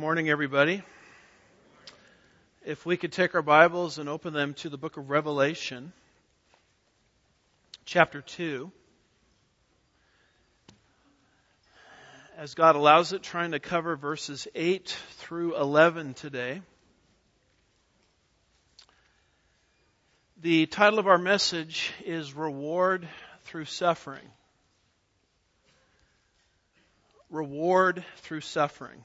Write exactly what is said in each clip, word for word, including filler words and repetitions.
morning, everybody. If we could take our Bibles and open them to the book of Revelation, chapter two. As God allows it, trying to cover verses eight through eleven today. The title of our message is Reward Through Suffering. Reward through suffering.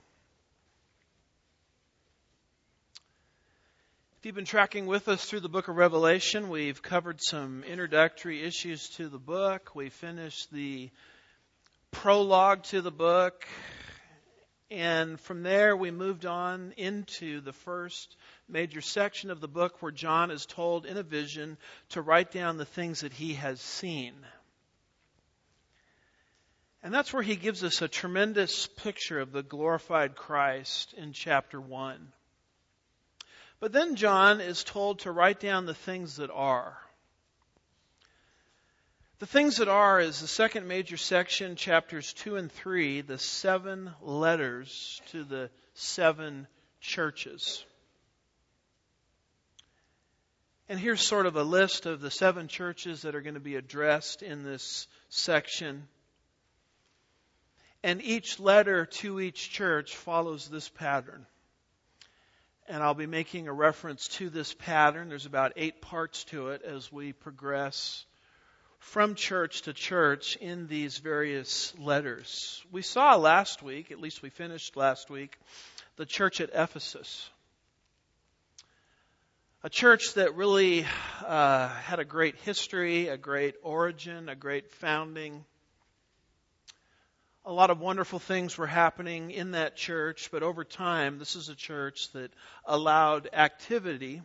If you've been tracking with us through the book of Revelation, we've covered some introductory issues to the book. We finished the prologue to the book. And from there, we moved on into the first major section of the book where John is told in a vision to write down the things that he has seen. And that's where he gives us a tremendous picture of the glorified Christ in chapter one. But then John is told to write down the things that are. The things that are is the second major section, chapters two and three, the seven letters to the seven churches. And here's sort of a list of the seven churches that are going to be addressed in this section. And each letter to each church follows this pattern. And I'll be making a reference to this pattern. There's about eight parts to it as we progress from church to church in these various letters. We saw last week, at least we finished last week, the church at Ephesus. A church that really uh, had a great history, a great origin, a great founding. A lot of wonderful things were happening in that church, but over time, this is a church that allowed activity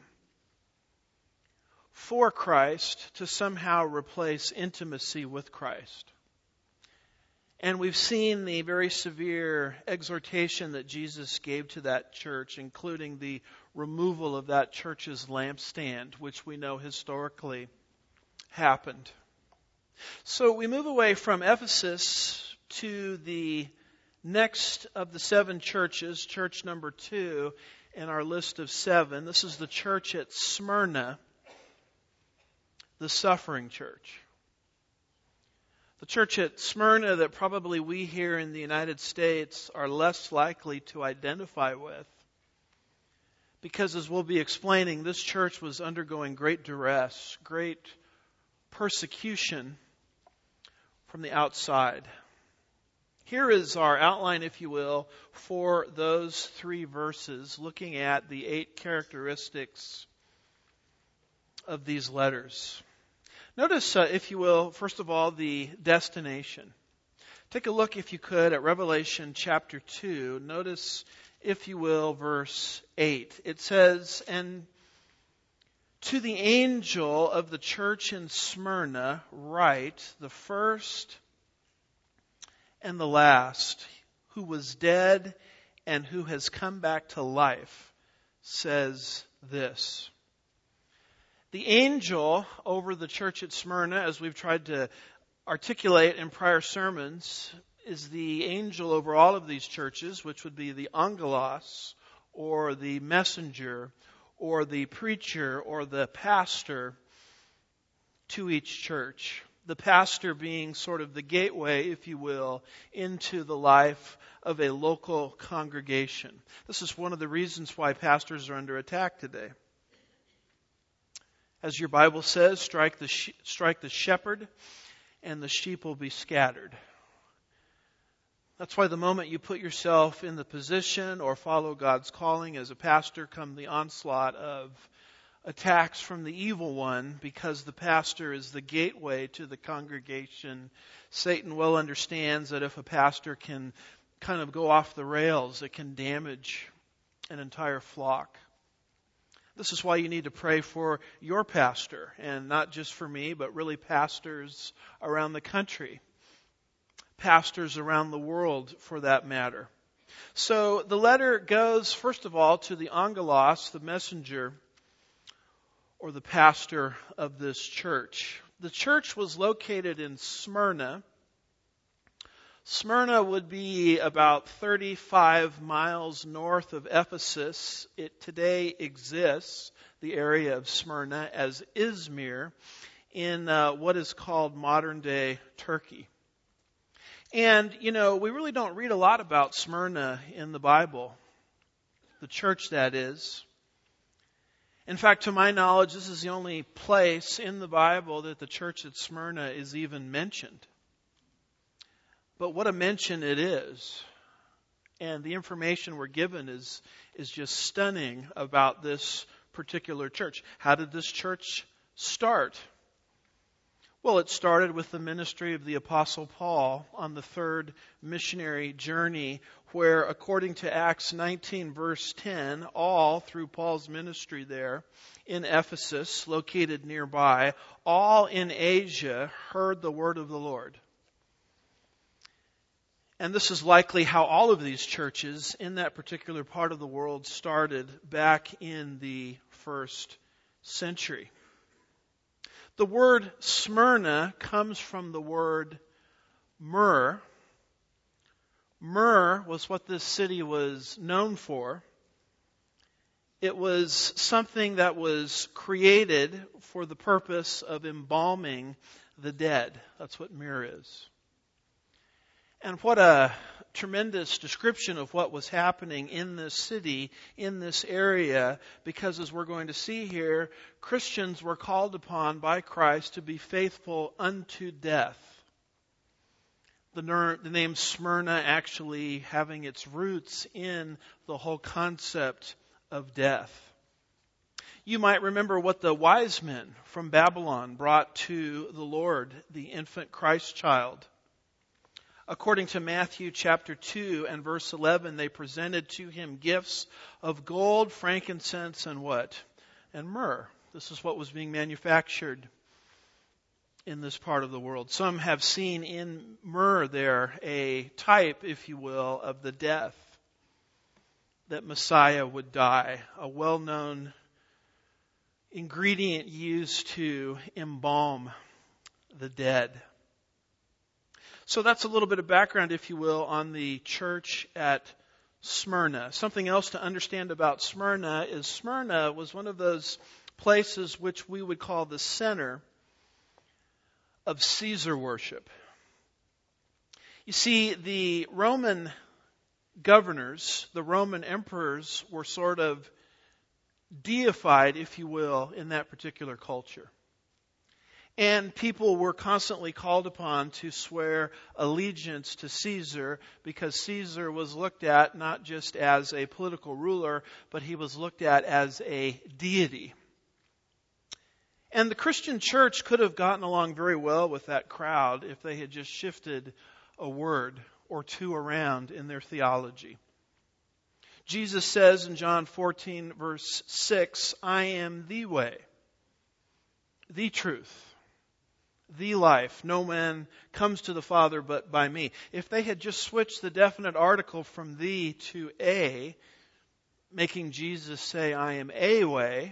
for Christ to somehow replace intimacy with Christ. And we've seen the very severe exhortation that Jesus gave to that church, including the removal of that church's lampstand, which we know historically happened. So we move away from Ephesus to the next of the seven churches, church number two in our list of seven. This is the church at Smyrna, the suffering church. The church at Smyrna that probably we here in the United States are less likely to identify with. Because as we'll be explaining, this church was undergoing great duress, great persecution from the outside. Here is our outline, if you will, for those three verses, looking at the eight characteristics of these letters. Notice, uh, if you will, first of all, the destination. Take a look, if you could, at Revelation chapter two. Notice, if you will, verse eight. It says, "And to the angel of the church in Smyrna write, the first and the last, who was dead and who has come back to life, says this." The angel over the church at Smyrna, as we've tried to articulate in prior sermons, is the angel over all of these churches, which would be the angelos, or the messenger, or the preacher, or the pastor to each church. The pastor being sort of the gateway, if you will, into the life of a local congregation. This is one of the reasons why pastors are under attack today. As your Bible says, strike the sh- strike the shepherd and the sheep will be scattered. That's why the moment you put yourself in the position or follow God's calling as a pastor, come the onslaught of attacks from the evil one, because the pastor is the gateway to the congregation. Satan well understands that if a pastor can kind of go off the rails, it can damage an entire flock. This is why you need to pray for your pastor, and not just for me, but really pastors around the country, pastors around the world for that matter. So the letter goes, first of all, to the angelos, the messenger, or the pastor of this church. The church was located in Smyrna. Smyrna would be about thirty-five miles north of Ephesus. It today exists, the area of Smyrna, as Izmir in uh, what is called modern-day Turkey. And, you know, we really don't read a lot about Smyrna in the Bible, the church that is. In fact, to my knowledge, this is the only place in the Bible that the church at Smyrna is even mentioned. But what a mention it is. And the information we're given is, is just stunning about this particular church. How did this church start? Well, it started with the ministry of the Apostle Paul on the third missionary journey, where, according to Acts nineteen, verse ten, all through Paul's ministry there in Ephesus, located nearby, all in Asia heard the word of the Lord. And this is likely how all of these churches in that particular part of the world started back in the first century. The word Smyrna comes from the word myrrh. Myrrh was what this city was known for. It was something that was created for the purpose of embalming the dead. That's what myrrh is. And what a tremendous description of what was happening in this city, in this area, because as we're going to see here, Christians were called upon by Christ to be faithful unto death. The, ner- the name Smyrna actually having its roots in the whole concept of death. You might remember what the wise men from Babylon brought to the Lord, the infant Christ child. According to Matthew chapter two and verse eleven, they presented to him gifts of gold, frankincense, and what? And myrrh. This is what was being manufactured in this part of the world. Some have seen in myrrh there a type, if you will, of the death that Messiah would die, a well-known ingredient used to embalm the dead. So that's a little bit of background, if you will, on the church at Smyrna. Something else to understand about Smyrna is Smyrna was one of those places which we would call the center of Caesar worship. You see, the Roman governors, the Roman emperors, were sort of deified, if you will, in that particular culture. And people were constantly called upon to swear allegiance to Caesar because Caesar was looked at not just as a political ruler, but he was looked at as a deity. And the Christian church could have gotten along very well with that crowd if they had just shifted a word or two around in their theology. Jesus says in John fourteen, verse six, I am the way, the truth, the life. No man comes to the Father but by me. If they had just switched the definite article from the to a, making Jesus say, I am a way,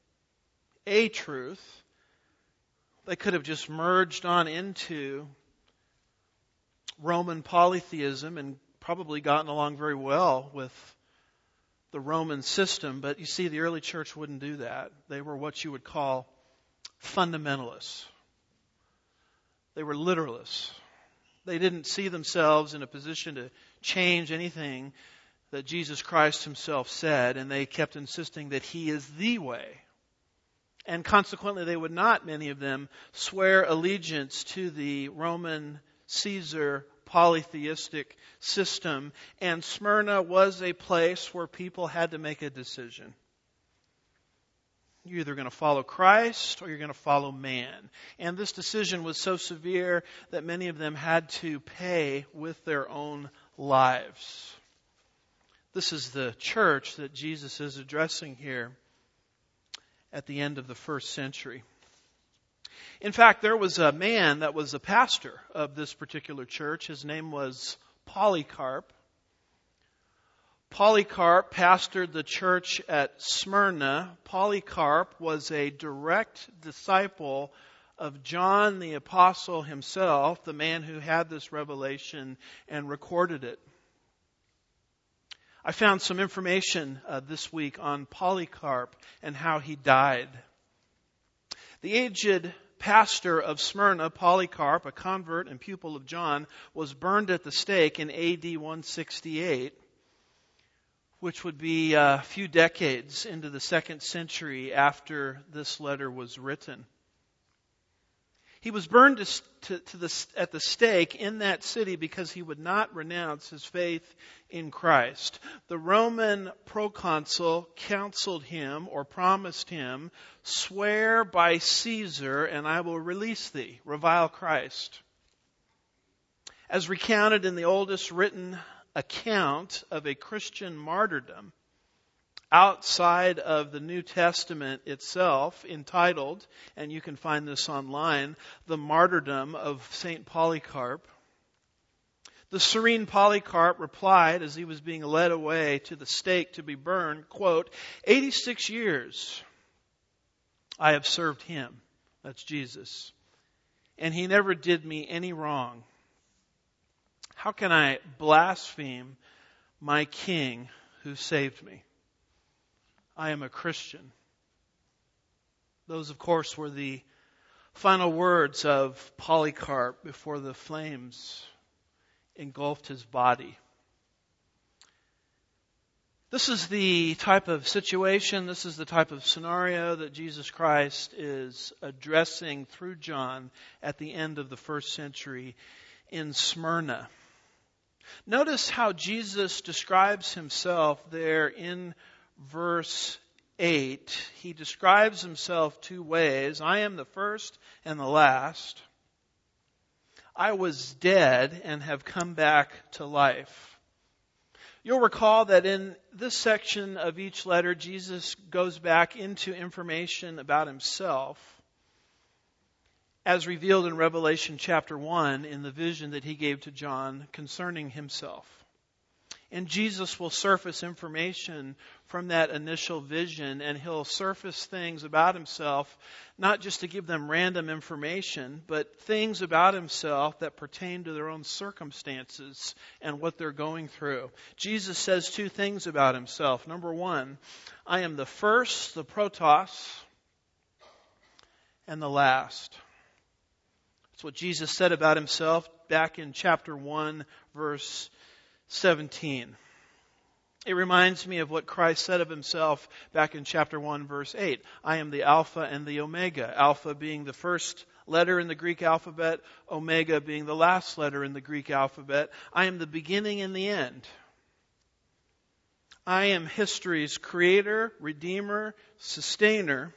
a truth, they could have just merged on into Roman polytheism and probably gotten along very well with the Roman system. But you see, the early church wouldn't do that. They were what you would call fundamentalists. They were literalists. They didn't see themselves in a position to change anything that Jesus Christ himself said, and they kept insisting that he is the way. And consequently, they would not, many of them, swear allegiance to the Roman Caesar polytheistic system. And Smyrna was a place where people had to make a decision. You're either going to follow Christ or you're going to follow man. And this decision was so severe that many of them had to pay with their own lives. This is the church that Jesus is addressing here at the end of the first century. In fact, there was a man that was a pastor of this particular church. His name was Polycarp. Polycarp pastored the church at Smyrna. Polycarp was a direct disciple of John the Apostle himself, the man who had this revelation and recorded it. I found some information uh, this week on Polycarp and how he died. The aged pastor of Smyrna, Polycarp, a convert and pupil of John, was burned at the stake in A D one sixty-eight, which would be a few decades into the second century after this letter was written. He was burned to, to, to the, at the stake in that city because he would not renounce his faith in Christ. The Roman proconsul counseled him or promised him, "Swear by Caesar and I will release thee. Revile Christ." As recounted in the oldest written account of a Christian martyrdom outside of the New Testament itself, entitled, and you can find this online, "The Martyrdom of Saint Polycarp," the serene Polycarp replied as he was being led away to the stake to be burned, quote, eighty-six years I have served him," that's Jesus, "and he never did me any wrong. How can I blaspheme my King who saved me? I am a Christian." Those, of course, were the final words of Polycarp before the flames engulfed his body. This is the type of situation, this is the type of scenario that Jesus Christ is addressing through John at the end of the first century in Smyrna. Notice how Jesus describes himself there in verse eight. He describes himself two ways. "I am the first and the last. I was dead and have come back to life." You'll recall that in this section of each letter, Jesus goes back into information about himself, as revealed in Revelation chapter one in the vision that he gave to John concerning himself. And Jesus will surface information from that initial vision, and he'll surface things about himself, not just to give them random information, but things about himself that pertain to their own circumstances and what they're going through. Jesus says two things about himself. Number one, "I am the first," the protos, "and the last." That's what Jesus said about himself back in chapter one, verse seventeen. It reminds me of what Christ said of himself back in chapter one, verse eight. "I am the Alpha and the Omega." Alpha being the first letter in the Greek alphabet, Omega being the last letter in the Greek alphabet. "I am the beginning and the end. I am history's creator, redeemer, sustainer,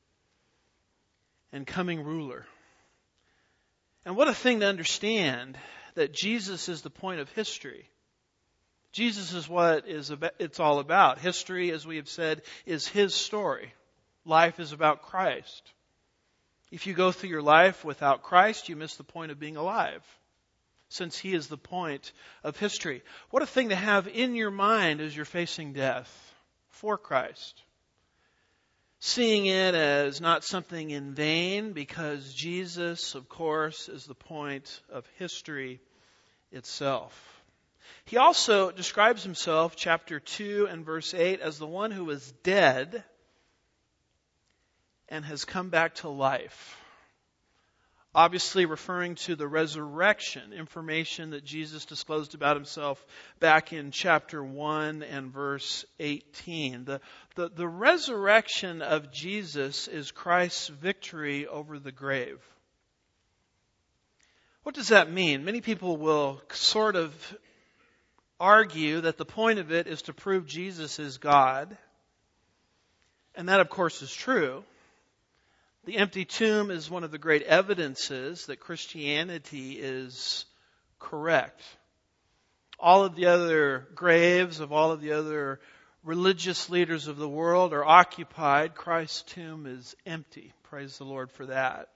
and coming ruler." And what a thing to understand that Jesus is the point of history. Jesus is what is about, it's all about. History, as we have said, is his story. Life is about Christ. If you go through your life without Christ, you miss the point of being alive, since he is the point of history. What a thing to have in your mind as you're facing death for Christ. Seeing it as not something in vain, because Jesus, of course, is the point of history itself. He also describes himself, chapter two and verse eight, as the one who was dead and has come back to life. Obviously referring to the resurrection, information that Jesus disclosed about himself back in chapter one and verse eighteen. The, the, the resurrection of Jesus is Christ's victory over the grave. What does that mean? Many people will sort of argue that the point of it is to prove Jesus is God. And that, of course, is true. The empty tomb is one of the great evidences that Christianity is correct. All of the other graves of all of the other religious leaders of the world are occupied. Christ's tomb is empty. Praise the Lord for that.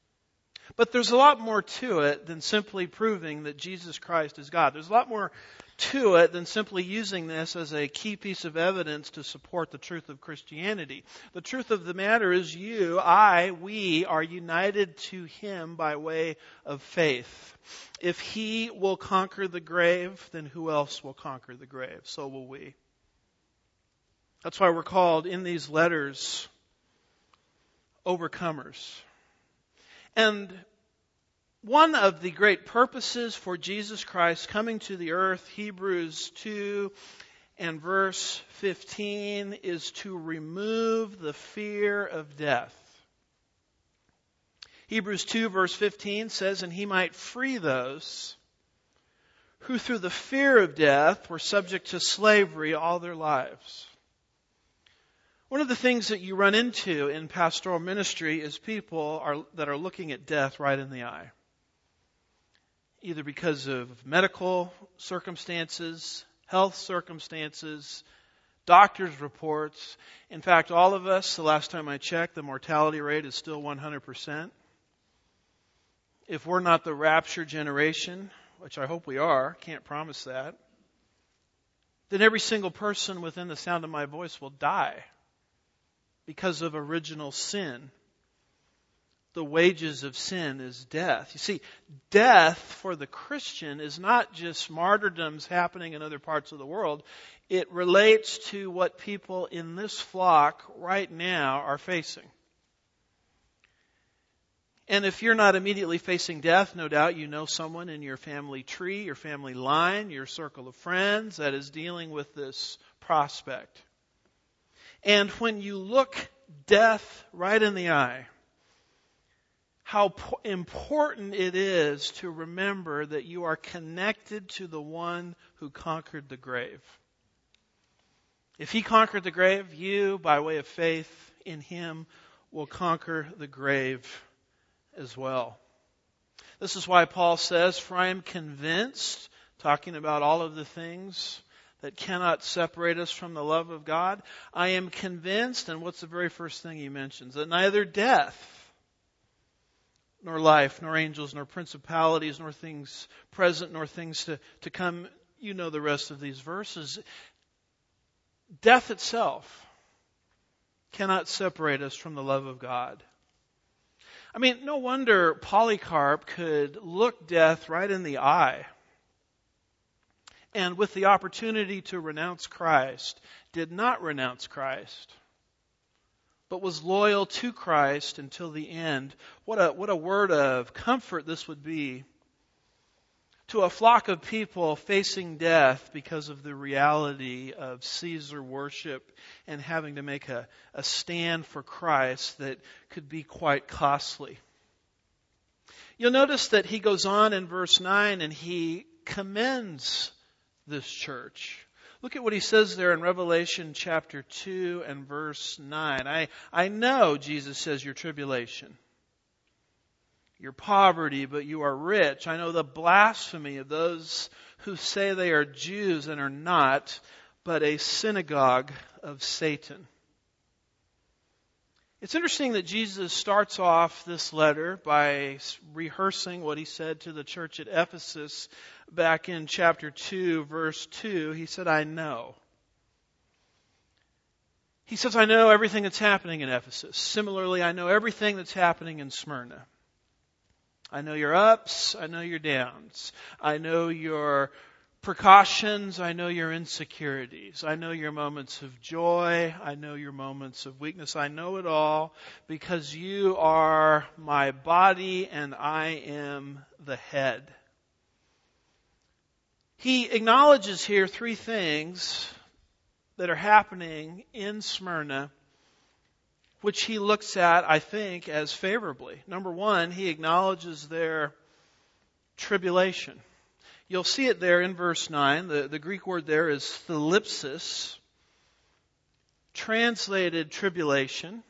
But there's a lot more to it than simply proving that Jesus Christ is God. There's a lot more to it than simply using this as a key piece of evidence to support the truth of Christianity. The truth of the matter is you, I, we are united to Him by way of faith. If He will conquer the grave, then who else will conquer the grave? So will we. That's why we're called in these letters overcomers. And one of the great purposes for Jesus Christ coming to the earth, Hebrews two and verse fifteen, is to remove the fear of death. Hebrews two verse fifteen says, and He might free those who through the fear of death were subject to slavery all their lives. One of the things that you run into in pastoral ministry is people are, that are looking at death right in the eye. Either because of medical circumstances, health circumstances, doctor's reports. In fact, all of us, the last time I checked, the mortality rate is still one hundred percent. If we're not the rapture generation, which I hope we are, can't promise that, then every single person within the sound of my voice will die because of original sin. The wages of sin is death. You see, death for the Christian is not just martyrdoms happening in other parts of the world. It relates to what people in this flock right now are facing. And if you're not immediately facing death, no doubt you know someone in your family tree, your family line, your circle of friends that is dealing with this prospect. And when you look death right in the eye, how important it is to remember that you are connected to the one who conquered the grave. If He conquered the grave, you, by way of faith in Him, will conquer the grave as well. This is why Paul says, for I am convinced, talking about all of the things that cannot separate us from the love of God, I am convinced, and what's the very first thing he mentions? That neither death, nor life, nor angels, nor principalities, nor things present, nor things to, to come. You know the rest of these verses. Death itself cannot separate us from the love of God. I mean, no wonder Polycarp could look death right in the eye, and with the opportunity to renounce Christ, did not renounce Christ, but was loyal to Christ until the end. What a, what a word of comfort this would be to a flock of people facing death because of the reality of Caesar worship and having to make a, a stand for Christ that could be quite costly. You'll notice that he goes on in verse nine and he commends this church. Look at what he says there in Revelation chapter two and verse nine. I, I know, Jesus says, your tribulation, your poverty, but you are rich. I know the blasphemy of those who say they are Jews and are not, but a synagogue of Satan. It's interesting that Jesus starts off this letter by rehearsing what he said to the church at Ephesus back in chapter two, verse two. He said, I know. He says, I know everything that's happening in Ephesus. Similarly, I know everything that's happening in Smyrna. I know your ups. I know your downs. I know your precautions. I know your insecurities. I know your moments of joy. I know your moments of weakness. I know it all because you are my body and I am the head. He acknowledges here three things that are happening in Smyrna, which he looks at, I think, as favorably. Number one, he acknowledges their tribulation. You'll see it there in verse nine. The, the Greek word there is thlipsis, translated tribulation.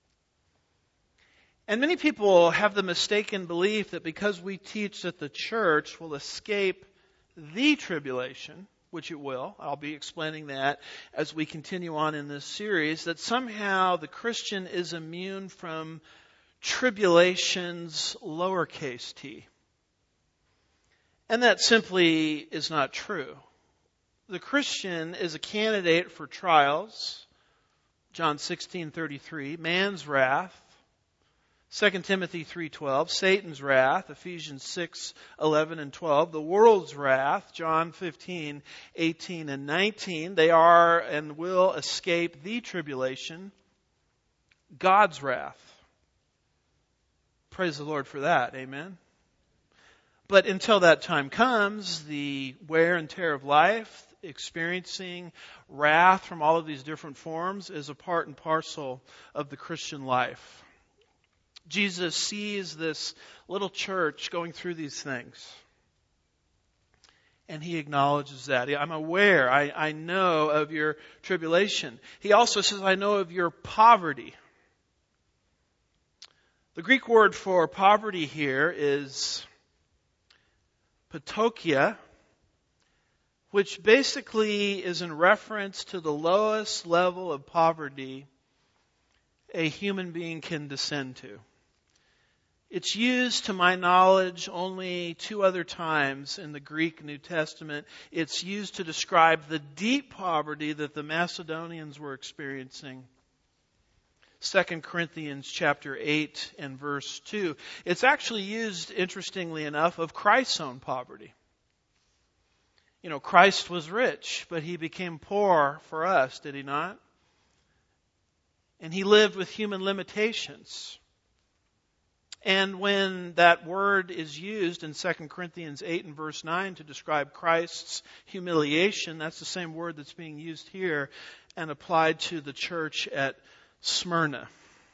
And many people have the mistaken belief that because we teach that the church will escape the tribulation, which it will, I'll be explaining that as we continue on in this series, that somehow the Christian is immune from tribulation's lowercase t. And that simply is not true. the Christian is a candidate for trials, John sixteen thirty-three, man's wrath, Second Timothy three twelve, Satan's wrath, Ephesians six eleven and twelve, the world's wrath, John fifteen eighteen and nineteen. They are and will escape the tribulation, God's wrath. Praise the Lord for that. Amen. But until that time comes, the wear and tear of life, experiencing wrath from all of these different forms, is a part and parcel of the Christian life. Jesus sees this little church going through these things. And He acknowledges that. I'm aware, I, I know of your tribulation. He also says, I know of your poverty. The Greek word for poverty here is patokia, which basically is in reference to the lowest level of poverty a human being can descend to. It's used, to my knowledge, only two other times in the Greek New Testament. It's used to describe the deep poverty that the Macedonians were experiencing. Second Corinthians chapter eight and verse two. It's actually used, interestingly enough, of Christ's own poverty. You know, Christ was rich, but He became poor for us, did He not? And He lived with human limitations. And when that word is used in Second Corinthians eight and verse nine to describe Christ's humiliation, that's the same word that's being used here and applied to the church at Smyrna.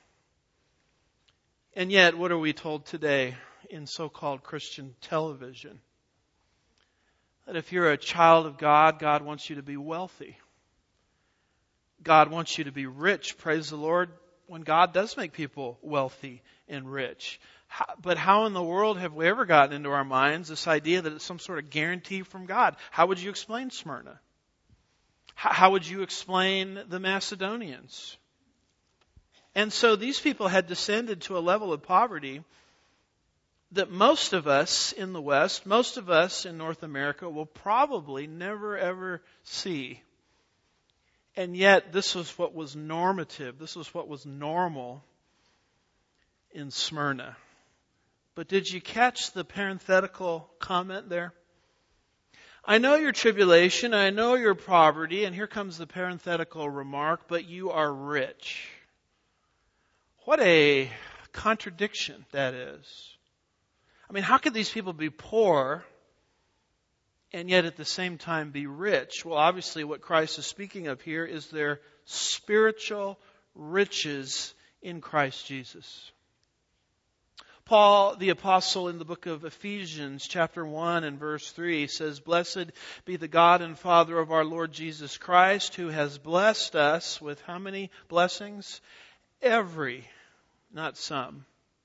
And yet, what are we told today in so-called Christian television? That if you're a child of God, God wants you to be wealthy. God wants you to be rich. Praise the Lord, when God does make people wealthy and rich. How, but how in the world have we ever gotten into our minds this idea that it's some sort of guarantee from God? How would you explain Smyrna? How, how would you explain the Macedonians? And so these people had descended to a level of poverty that most of us in the West, most of us in North America will probably never ever see. And yet this was what was normative. This was what was normal in Smyrna. But did you catch the parenthetical comment there? I know your tribulation, I know your poverty, and here comes the parenthetical remark, but you are rich. What a contradiction that is. I mean, how could these people be poor and yet at the same time be rich? Well, obviously what Christ is speaking of here is their spiritual riches in Christ Jesus. Paul, the apostle, in the book of Ephesians, chapter one and verse three, says, Blessed be the God and Father of our Lord Jesus Christ, who has blessed us with how many blessings? Every, not some.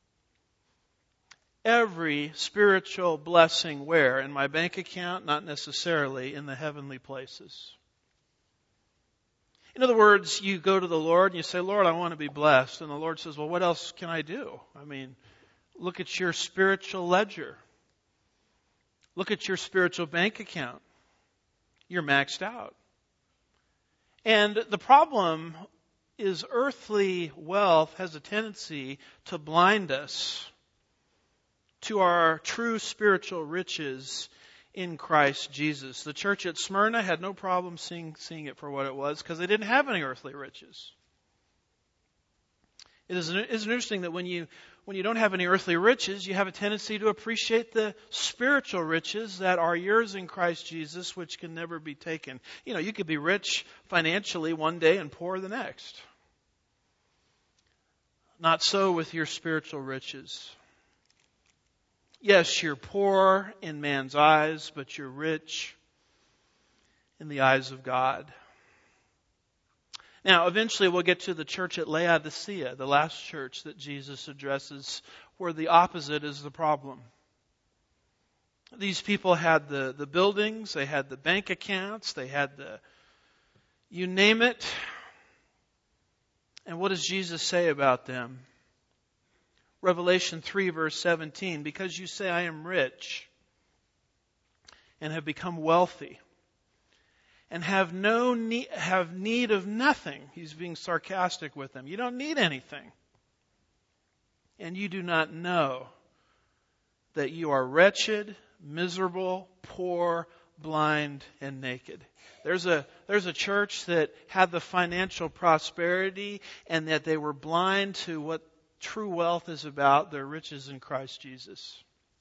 Every spiritual blessing where? In my bank account? Not necessarily. In the heavenly places. In other words, you go to the Lord and you say, Lord, I want to be blessed. And the Lord says, well, what else can I do? I mean, look at your spiritual ledger. Look at your spiritual bank account. You're maxed out. And the problem is earthly wealth has a tendency to blind us to our true spiritual riches in Christ Jesus. The church at Smyrna had no problem seeing, seeing it for what it was because they didn't have any earthly riches. It is isn't it interesting that when you when you don't have any earthly riches, you have a tendency to appreciate the spiritual riches that are yours in Christ Jesus, which can never be taken. You know, you could be rich financially one day and poor the next. Not so with your spiritual riches. Yes, you're poor in man's eyes, but you're rich in the eyes of God. Now, eventually we'll get to the church at Laodicea, the last church that Jesus addresses, where the opposite is the problem. These people had the, the buildings, they had the bank accounts, they had the, you name it. And what does Jesus say about them? Revelation three verse seventeen, because you say I am rich and have become wealthy and have no need, have need of nothing. He's being sarcastic with them. You don't need anything. And you do not know that you are wretched, miserable, poor, blind, and naked. There's a, there's a church that had the financial prosperity and that they were blind to what true wealth is about, their riches in Christ Jesus.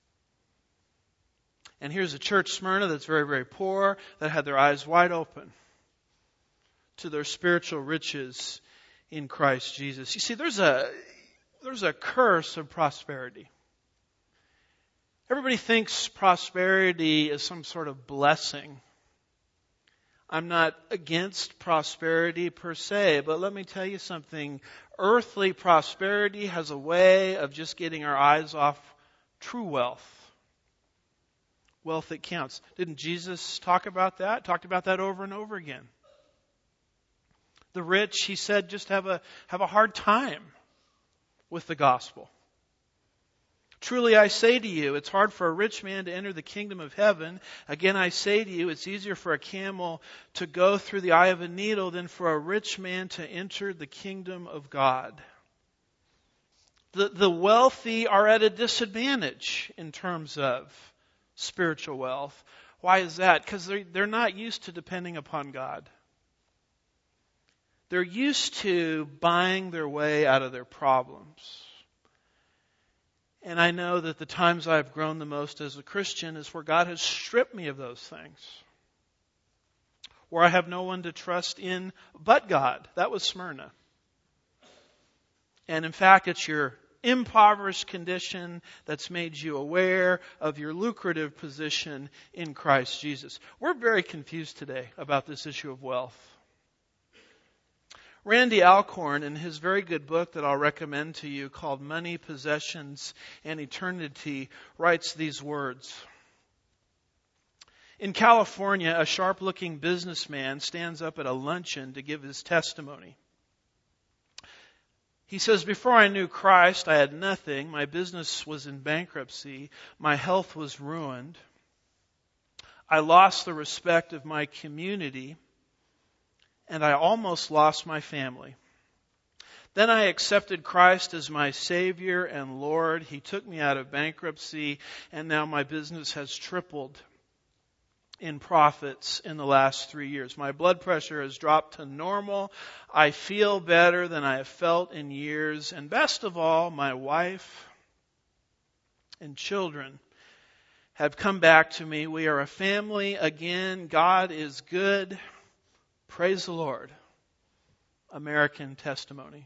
And here's a church, Smyrna, that's very, very poor, that had their eyes wide open to their spiritual riches in Christ Jesus. You see, there's a, there's a curse of prosperity. Everybody thinks prosperity is some sort of blessing. I'm not against prosperity per se, but let me tell you something. Earthly prosperity has a way of just getting our eyes off true wealth. Wealth that counts. Didn't Jesus talk about that? Talked about that over and over again. The rich, he said, just have a have a hard time with the gospel. Truly I say to you, it's hard for a rich man to enter the kingdom of heaven. Again I say to you, it's easier for a camel to go through the eye of a needle than for a rich man to enter the kingdom of God. The, the wealthy are at a disadvantage in terms of spiritual wealth. Why is that? Because they're, they're not used to depending upon God. They're used to buying their way out of their problems. And I know that the times I've grown the most as a Christian is where God has stripped me of those things. Where I have no one to trust in but God. That was Smyrna. And in fact, it's your impoverished condition that's made you aware of your lucrative position in Christ Jesus. We're very confused today about this issue of wealth. Randy Alcorn, in his very good book that I'll recommend to you called Money, Possessions, and Eternity, writes these words. In California, a sharp-looking businessman stands up at a luncheon to give his testimony. He says, before I knew Christ, I had nothing. My business was in bankruptcy. My health was ruined. I lost the respect of my community. And I almost lost my family. Then I accepted Christ as my Savior and Lord. He took me out of bankruptcy, and now my business has tripled in profits in the last three years. My blood pressure has dropped to normal. I feel better than I have felt in years. And best of all, my wife and children have come back to me. We are a family again. God is good. Praise the Lord. American testimony.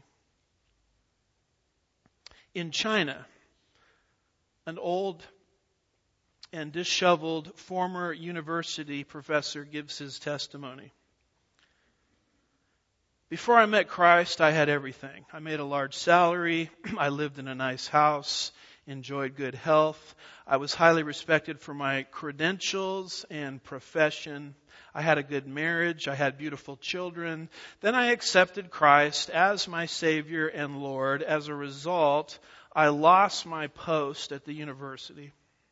In China, an old and disheveled former university professor gives his testimony. Before I met Christ, I had everything. I made a large salary. I lived in a nice house, enjoyed good health. I was highly respected for my credentials and profession. I had a good marriage. I had beautiful children. Then I accepted Christ as my Savior and Lord. As a result, I lost my post at the university,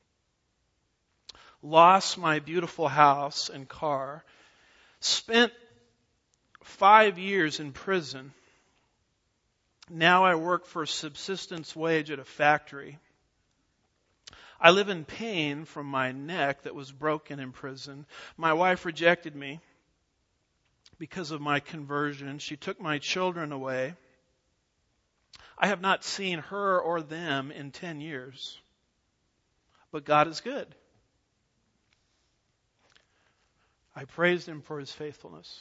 lost my beautiful house and car, spent five years in prison. Now I work for a subsistence wage at a factory. I live in pain from my neck that was broken in prison. My wife rejected me because of my conversion. She took my children away. I have not seen her or them in ten years. But God is good. I praised Him for His faithfulness.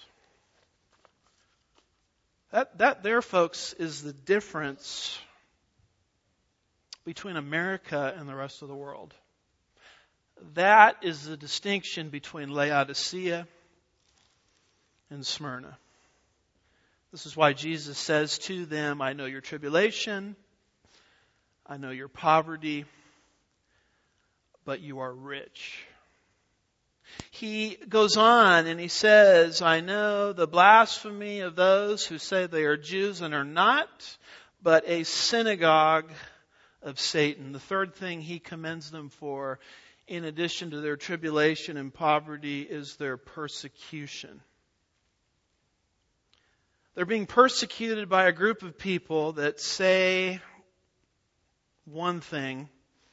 That, that there, folks, is the difference between America and the rest of the world. That is the distinction between Laodicea and Smyrna. This is why Jesus says to them, I know your tribulation, I know your poverty, but you are rich. He goes on and he says, I know the blasphemy of those who say they are Jews and are not, but a synagogue of Satan. The third thing he commends them for in addition to their tribulation and poverty, is their persecution. They're being persecuted by a group of people that say one thing,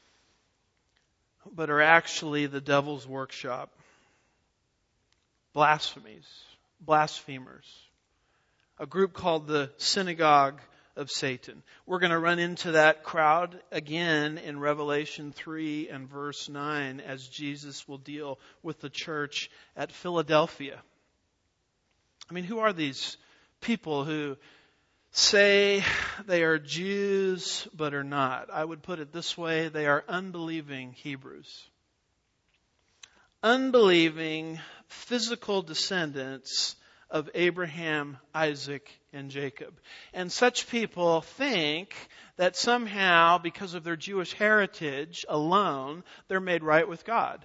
but are actually the devil's workshop. Blasphemies, blasphemers. A group called the Synagogue of Satan. We're going to run into that crowd again in Revelation three and verse nine as Jesus will deal with the church at Philadelphia. I mean, who are these people who say they are Jews but are not? I would put it this way: they are unbelieving Hebrews. Unbelieving physical descendants of Abraham, Isaac, and Jacob. And such people think that somehow, because of their Jewish heritage alone, they're made right with God.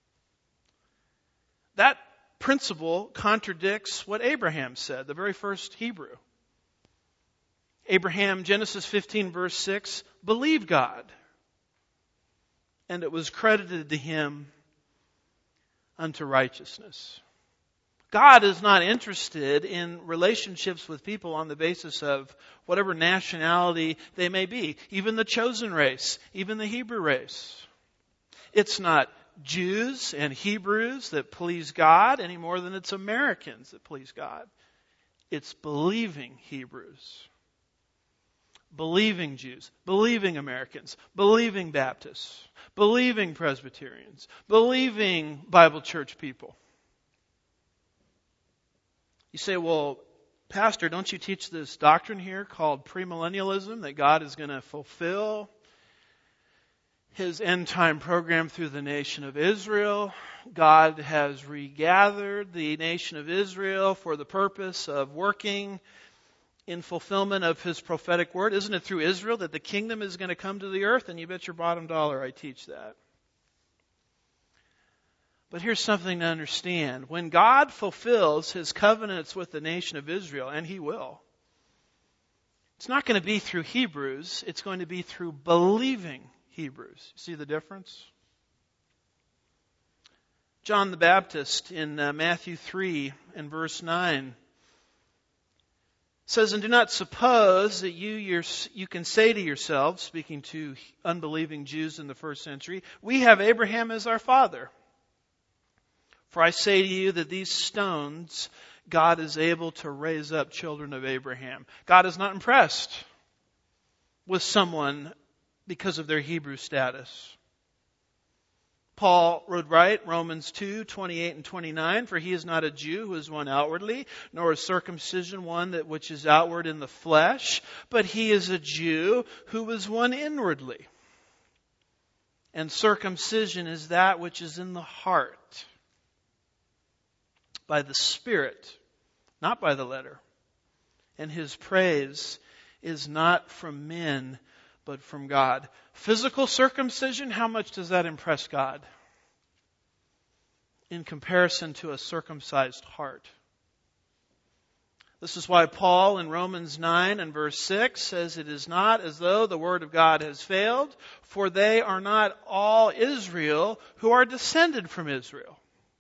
That principle contradicts what Abraham said, the very first Hebrew. Abraham, Genesis fifteen, verse six, believed God, and it was credited to him unto righteousness. God is not interested in relationships with people on the basis of whatever nationality they may be, even the chosen race, even the Hebrew race. It's not Jews and Hebrews that please God any more than it's Americans that please God. It's believing Hebrews, believing Jews, believing Americans, believing Baptists, believing Presbyterians, believing Bible church people. You say, well, Pastor, don't you teach this doctrine here called premillennialism, that God is going to fulfill His end-time program through the nation of Israel? God has regathered the nation of Israel for the purpose of working in fulfillment of His prophetic word. Isn't it through Israel that the kingdom is going to come to the earth? And you bet your bottom dollar I teach that. But here's something to understand. When God fulfills His covenants with the nation of Israel, and He will, it's not going to be through Hebrews. It's going to be through believing Hebrews. See the difference? John the Baptist in uh, Matthew three and verse nine says, "And do not suppose that you your, you can say to yourselves," speaking to unbelieving Jews in the first century, "we have Abraham as our father. For I say to you that these stones God is able to raise up children of Abraham." God is not impressed with someone because of their Hebrew status. Paul wrote right, Romans two, twenty-eight and twenty-nine, "For he is not a Jew who is one outwardly, nor is circumcision one that which is outward in the flesh, but he is a Jew who is one inwardly. And circumcision is that which is in the heart, by the Spirit, not by the letter. And his praise is not from men, but from God." Physical circumcision, how much does that impress God in comparison to a circumcised heart? This is why Paul in Romans nine and verse six says, "It is not as though the word of God has failed, for they are not all Israel who are descended from Israel."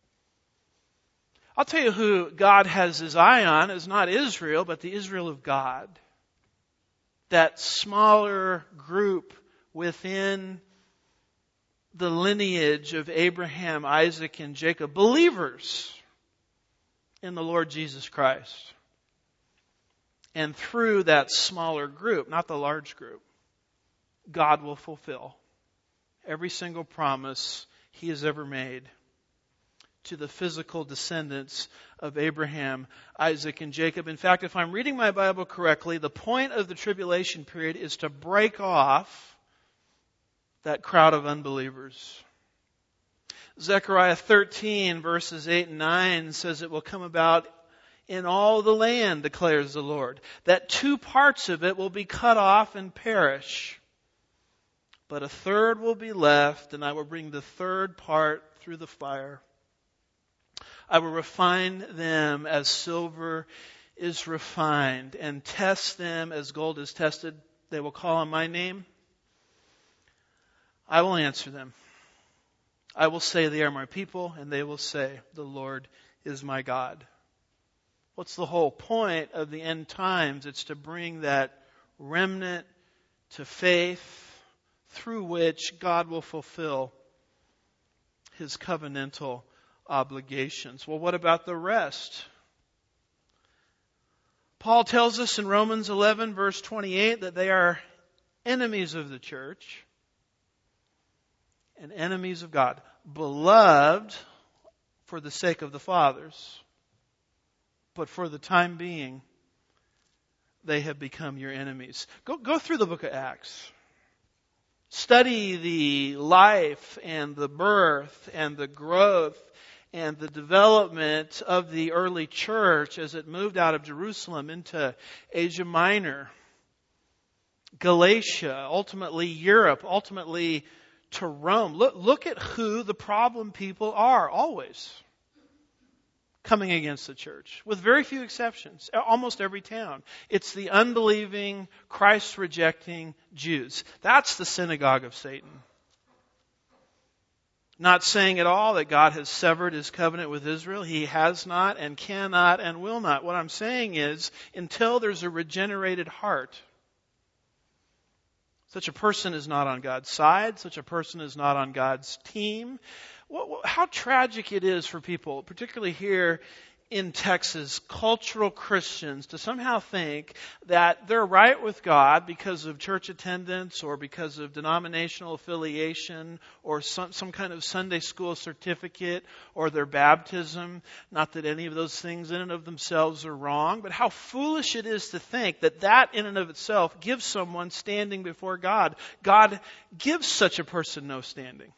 I'll tell you who God has His eye on is not Israel, but the Israel of God. That smaller group within the lineage of Abraham, Isaac, and Jacob. Believers in the Lord Jesus Christ. And through that smaller group, not the large group, God will fulfill every single promise He has ever made to the physical descendants of Abraham, Isaac, and Jacob. In fact, if I'm reading my Bible correctly, the point of the tribulation period is to break off that crowd of unbelievers. Zechariah thirteen, verses eight and nine says it will come about in all the land, declares the Lord, that two parts of it will be cut off and perish, but a third will be left, and I will bring the third part through the fire. I will refine them as silver is refined, and test them as gold is tested. They will call on my name. I will answer them. I will say they are my people, and they will say, the Lord is my God. What's the whole point of the end times? It's to bring that remnant to faith through which God will fulfill His covenantal obligations. Well, what about the rest? Paul tells us in Romans eleven, verse twenty-eight, that they are enemies of the church and enemies of God, beloved for the sake of the fathers, but for the time being, they have become your enemies. Go, go through the book of Acts. Study the life and the birth and the growth and the development of the early church as it moved out of Jerusalem into Asia Minor, Galatia, ultimately Europe, ultimately to Rome. Look, look at who the problem people are, always coming against the church, with very few exceptions, almost every town. It's the unbelieving, Christ-rejecting Jews. That's the synagogue of Satan. Not saying at all that God has severed His covenant with Israel. He has not and cannot and will not. What I'm saying is, until there's a regenerated heart, such a person is not on God's side. Such a person is not on God's team. How tragic it is for people, particularly here in Texas, cultural Christians, to somehow think that they're right with God because of church attendance or because of denominational affiliation or some, some kind of Sunday school certificate or their baptism. Not that any of those things in and of themselves are wrong, but how foolish it is to think that that in and of itself gives someone standing before God. God gives such a person no standing.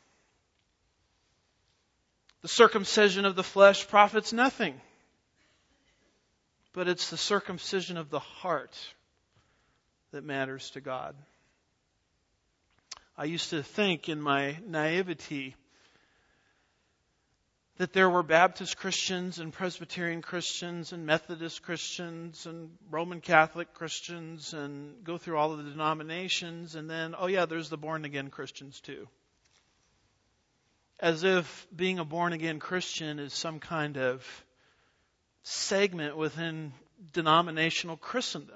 The circumcision of the flesh profits nothing. But it's the circumcision of the heart that matters to God. I used to think in my naivety that there were Baptist Christians and Presbyterian Christians and Methodist Christians and Roman Catholic Christians and go through all of the denominations, and then, oh yeah, there's the born-again Christians too. As if being a born-again Christian is some kind of segment within denominational Christendom.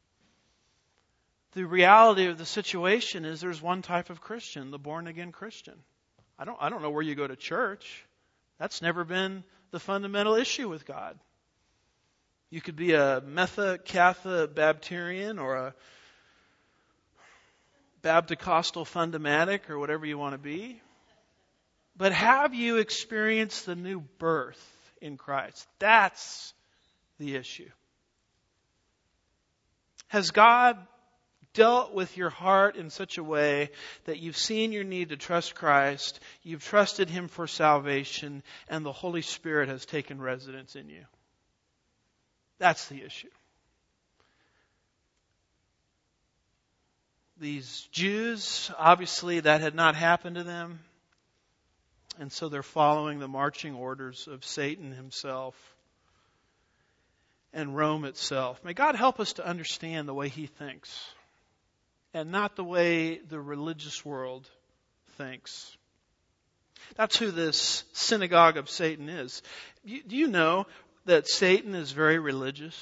The reality of the situation is there's one type of Christian, the born-again Christian. I don't, I don't know where you go to church. That's never been the fundamental issue with God. You could be a Metha, Catha, Baptarian, or a Baptocostal Fundamatic, or whatever you want to be. But have you experienced the new birth in Christ? That's the issue. Has God dealt with your heart in such a way that you've seen your need to trust Christ, you've trusted Him for salvation, and the Holy Spirit has taken residence in you? That's the issue. These Jews, obviously that had not happened to them. And so they're following the marching orders of Satan himself and Rome itself. May God help us to understand the way He thinks and not the way the religious world thinks. That's who this synagogue of Satan is. Do you know that Satan is very religious?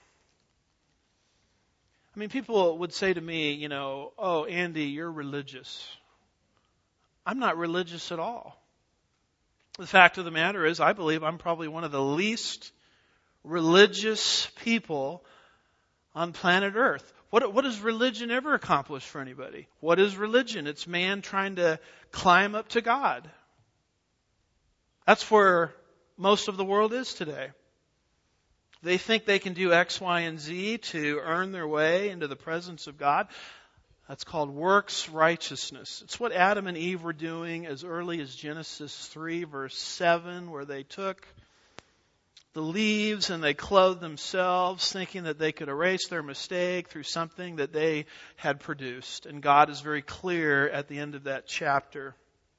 I mean, people would say to me, you know, oh, Andy, you're religious. I'm not religious at all. The fact of the matter is, I believe I'm probably one of the least religious people on planet Earth. What, what does religion ever accomplish for anybody? What is religion? It's man trying to climb up to God. That's where most of the world is today. They think they can do X, Y, and Z to earn their way into the presence of God. That's called works righteousness. It's what Adam and Eve were doing as early as Genesis three, verse seven, where they took the leaves and they clothed themselves, thinking that they could erase their mistake through something that they had produced. And God is very clear at the end of that chapter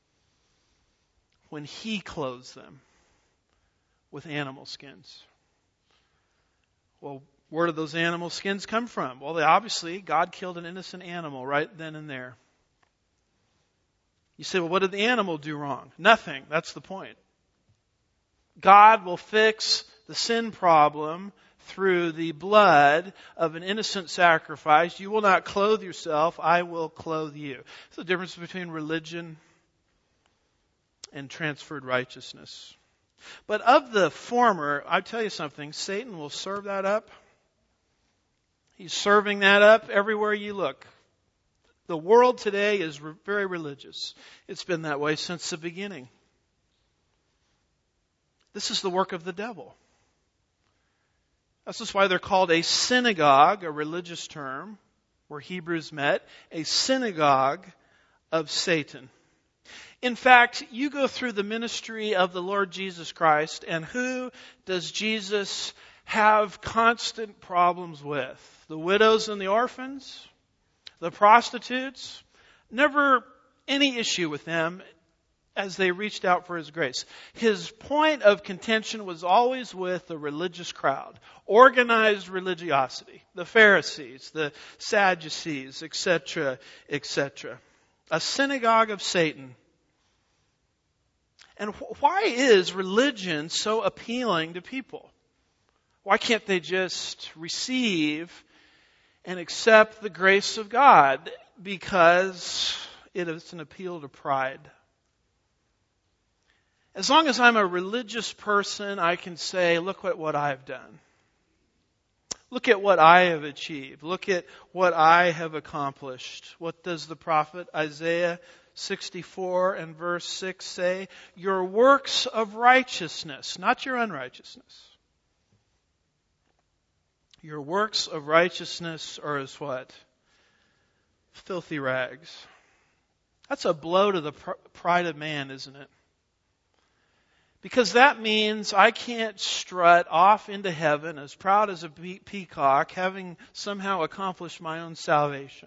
when He clothes them with animal skins. Well, where did those animal skins come from? Well, they obviously, God killed an innocent animal right then and there. You say, well, what did the animal do wrong? Nothing. That's the point. God will fix the sin problem through the blood of an innocent sacrifice. You will not clothe yourself, I will clothe you. It's the difference between religion and transferred righteousness. But of the former, I'll tell you something, Satan will serve that up. He's serving that up everywhere you look. The world today is very religious. It's been that way since the beginning. This is the work of the devil. That's just why they're called a synagogue, a religious term, where Hebrews met, a synagogue of Satan. In fact, you go through the ministry of the Lord Jesus Christ, and who does Jesus have constant problems with? The widows and the orphans? The prostitutes? Never any issue with them as they reached out for His grace. His point of contention was always with the religious crowd, organized religiosity, the Pharisees, the Sadducees, et cetera, et cetera. A synagogue of Satan. And why is religion so appealing to people? Why can't they just receive and accept the grace of God? Because it is an appeal to pride. As long as I'm a religious person, I can say, look at what I've done. Look at what I have achieved. Look at what I have accomplished. What does the prophet Isaiah sixty-four and verse six say? Your works of righteousness, not your unrighteousness. Your works of righteousness are as what? Filthy rags. That's a blow to the pr- pride of man, isn't it? Because that means I can't strut off into heaven as proud as a pe- peacock, having somehow accomplished my own salvation.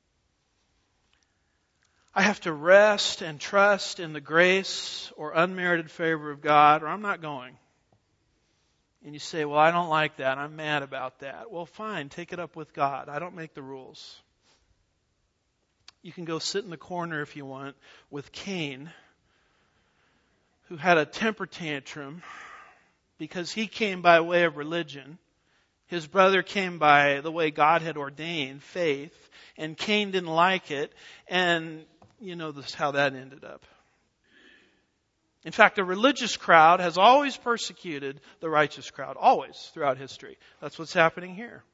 I have to rest and trust in the grace or unmerited favor of God, or I'm not going. And you say, well, I don't like that. I'm mad about that. Well, fine. Take it up with God. I don't make the rules. You can go sit in the corner if you want with Cain, who had a temper tantrum because he came by way of religion. His brother came by the way God had ordained, faith, and Cain didn't like it. And you know this, how that ended up. In fact, the religious crowd has always persecuted the righteous crowd, always throughout history. That's what's happening here.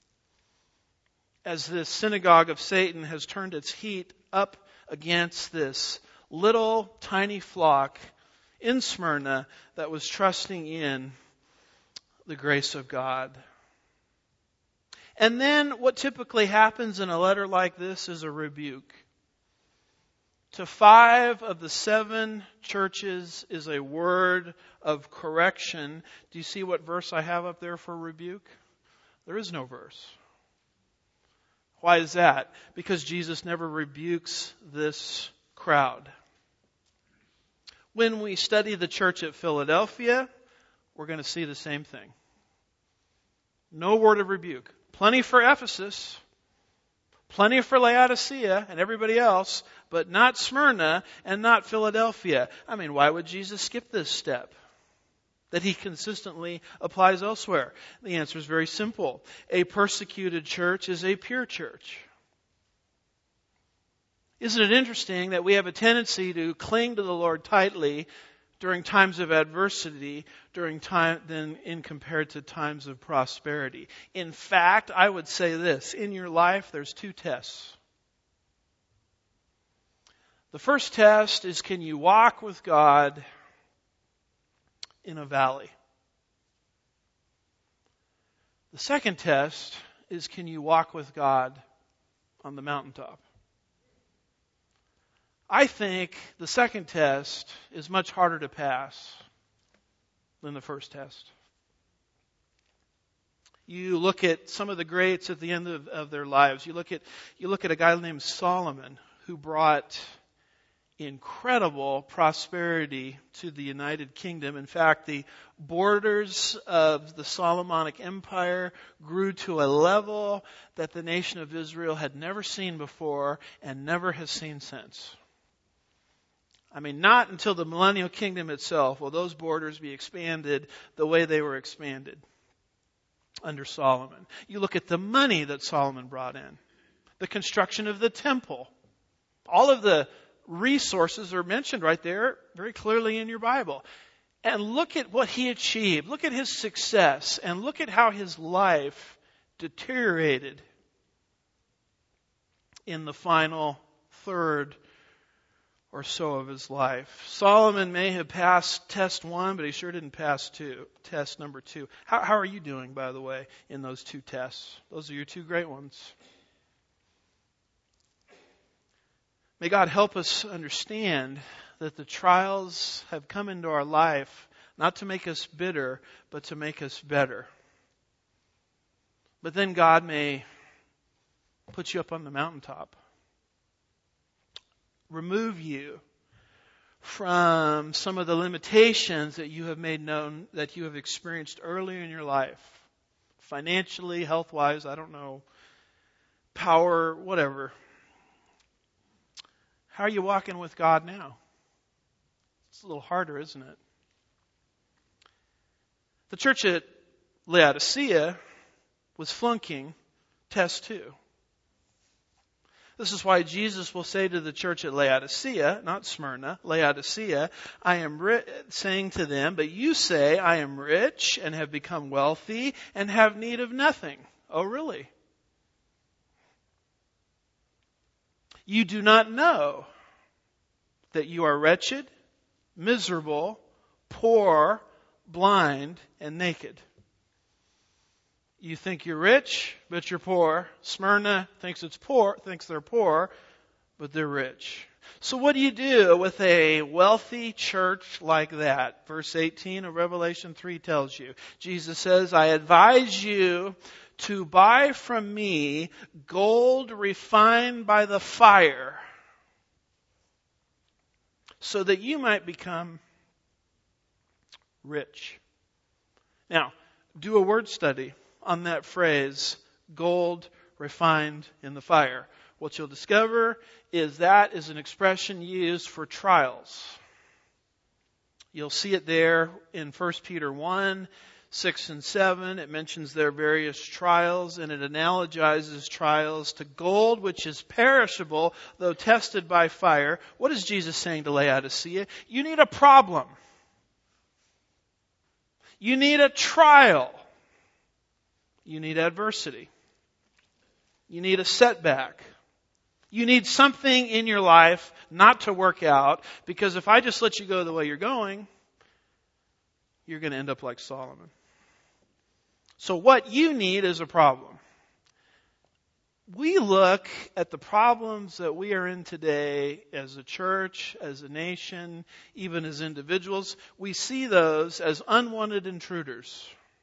As this synagogue of Satan has turned its heat up against this little tiny flock in Smyrna that was trusting in the grace of God. And then what typically happens in a letter like this is a rebuke. To five of the seven churches is a word of correction. Do you see what verse I have up there for rebuke? There is no verse. Why is that? Because Jesus never rebukes this crowd. When we study the church at Philadelphia, we're going to see the same thing. No word of rebuke. Plenty for Ephesus. Plenty for Laodicea and everybody else, but not Smyrna and not Philadelphia. I mean, why would Jesus skip this step that He consistently applies elsewhere? The answer is very simple. A persecuted church is a pure church. Isn't it interesting that we have a tendency to cling to the Lord tightly during times of adversity, during time than in compared to times of prosperity? In fact, I would say this, in your life there's two tests. The first test is, can you walk with God in a valley? The second test is, can you walk with God on the mountaintop? I think the second test is much harder to pass than the first test. You look at some of the greats at the end of, of their lives. You look at you look at a guy named Solomon, who brought incredible prosperity to the United Kingdom. In fact, the borders of the Solomonic Empire grew to a level that the nation of Israel had never seen before and never has seen since. I mean, not until the millennial kingdom itself will those borders be expanded the way they were expanded under Solomon. You look at the money that Solomon brought in, the construction of the temple. All of the resources are mentioned right there very clearly in your Bible. And look at what he achieved. Look at his success. And look at how his life deteriorated in the final third or so of his life. Solomon may have passed test one, but he sure didn't pass two, test number two. How, how are you doing, by the way, in those two tests? Those are your two great ones. May God help us understand that the trials have come into our life not to make us bitter, but to make us better. But then God may put you up on the mountaintop, remove you from some of the limitations that you have made known, that you have experienced earlier in your life, financially, health-wise, I don't know, power, whatever. How are you walking with God now? It's a little harder, isn't it? The church at Laodicea was flunking test two. This is why Jesus will say to the church at Laodicea, not Smyrna, Laodicea, I am ri- saying to them, but you say, I am rich and have become wealthy and have need of nothing. Oh, really? You do not know that you are wretched, miserable, poor, blind, and naked. You think you're rich, but you're poor. Smyrna thinks it's poor, thinks they're poor, but they're rich. So what do you do with a wealthy church like that? Verse eighteen of Revelation three tells you. Jesus says, I advise you to buy from me gold refined by the fire, so that you might become rich. Now, do a word study on that phrase, gold refined in the fire. What you'll discover is that is an expression used for trials. You'll see it there in First Peter one, six and seven. It mentions their various trials, and it analogizes trials to gold, which is perishable, though tested by fire. What is Jesus saying to Laodicea? You need a problem. You need a trial. You need adversity. You need a setback. You need something in your life not to work out, because if I just let you go the way you're going, you're going to end up like Solomon. So what you need is a problem. We look at the problems that we are in today as a church, as a nation, even as individuals. We see those as unwanted intruders.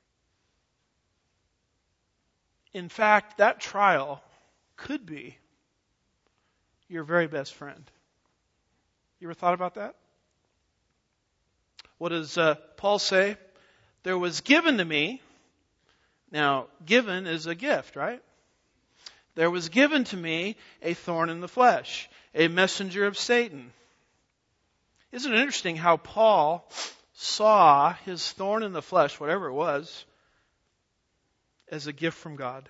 In fact, that trial could be your very best friend. You ever thought about that? What does uh, Paul say? There was given to me. Now, given is a gift, right? There was given to me a thorn in the flesh, a messenger of Satan. Isn't it interesting how Paul saw his thorn in the flesh, whatever it was, as a gift from God?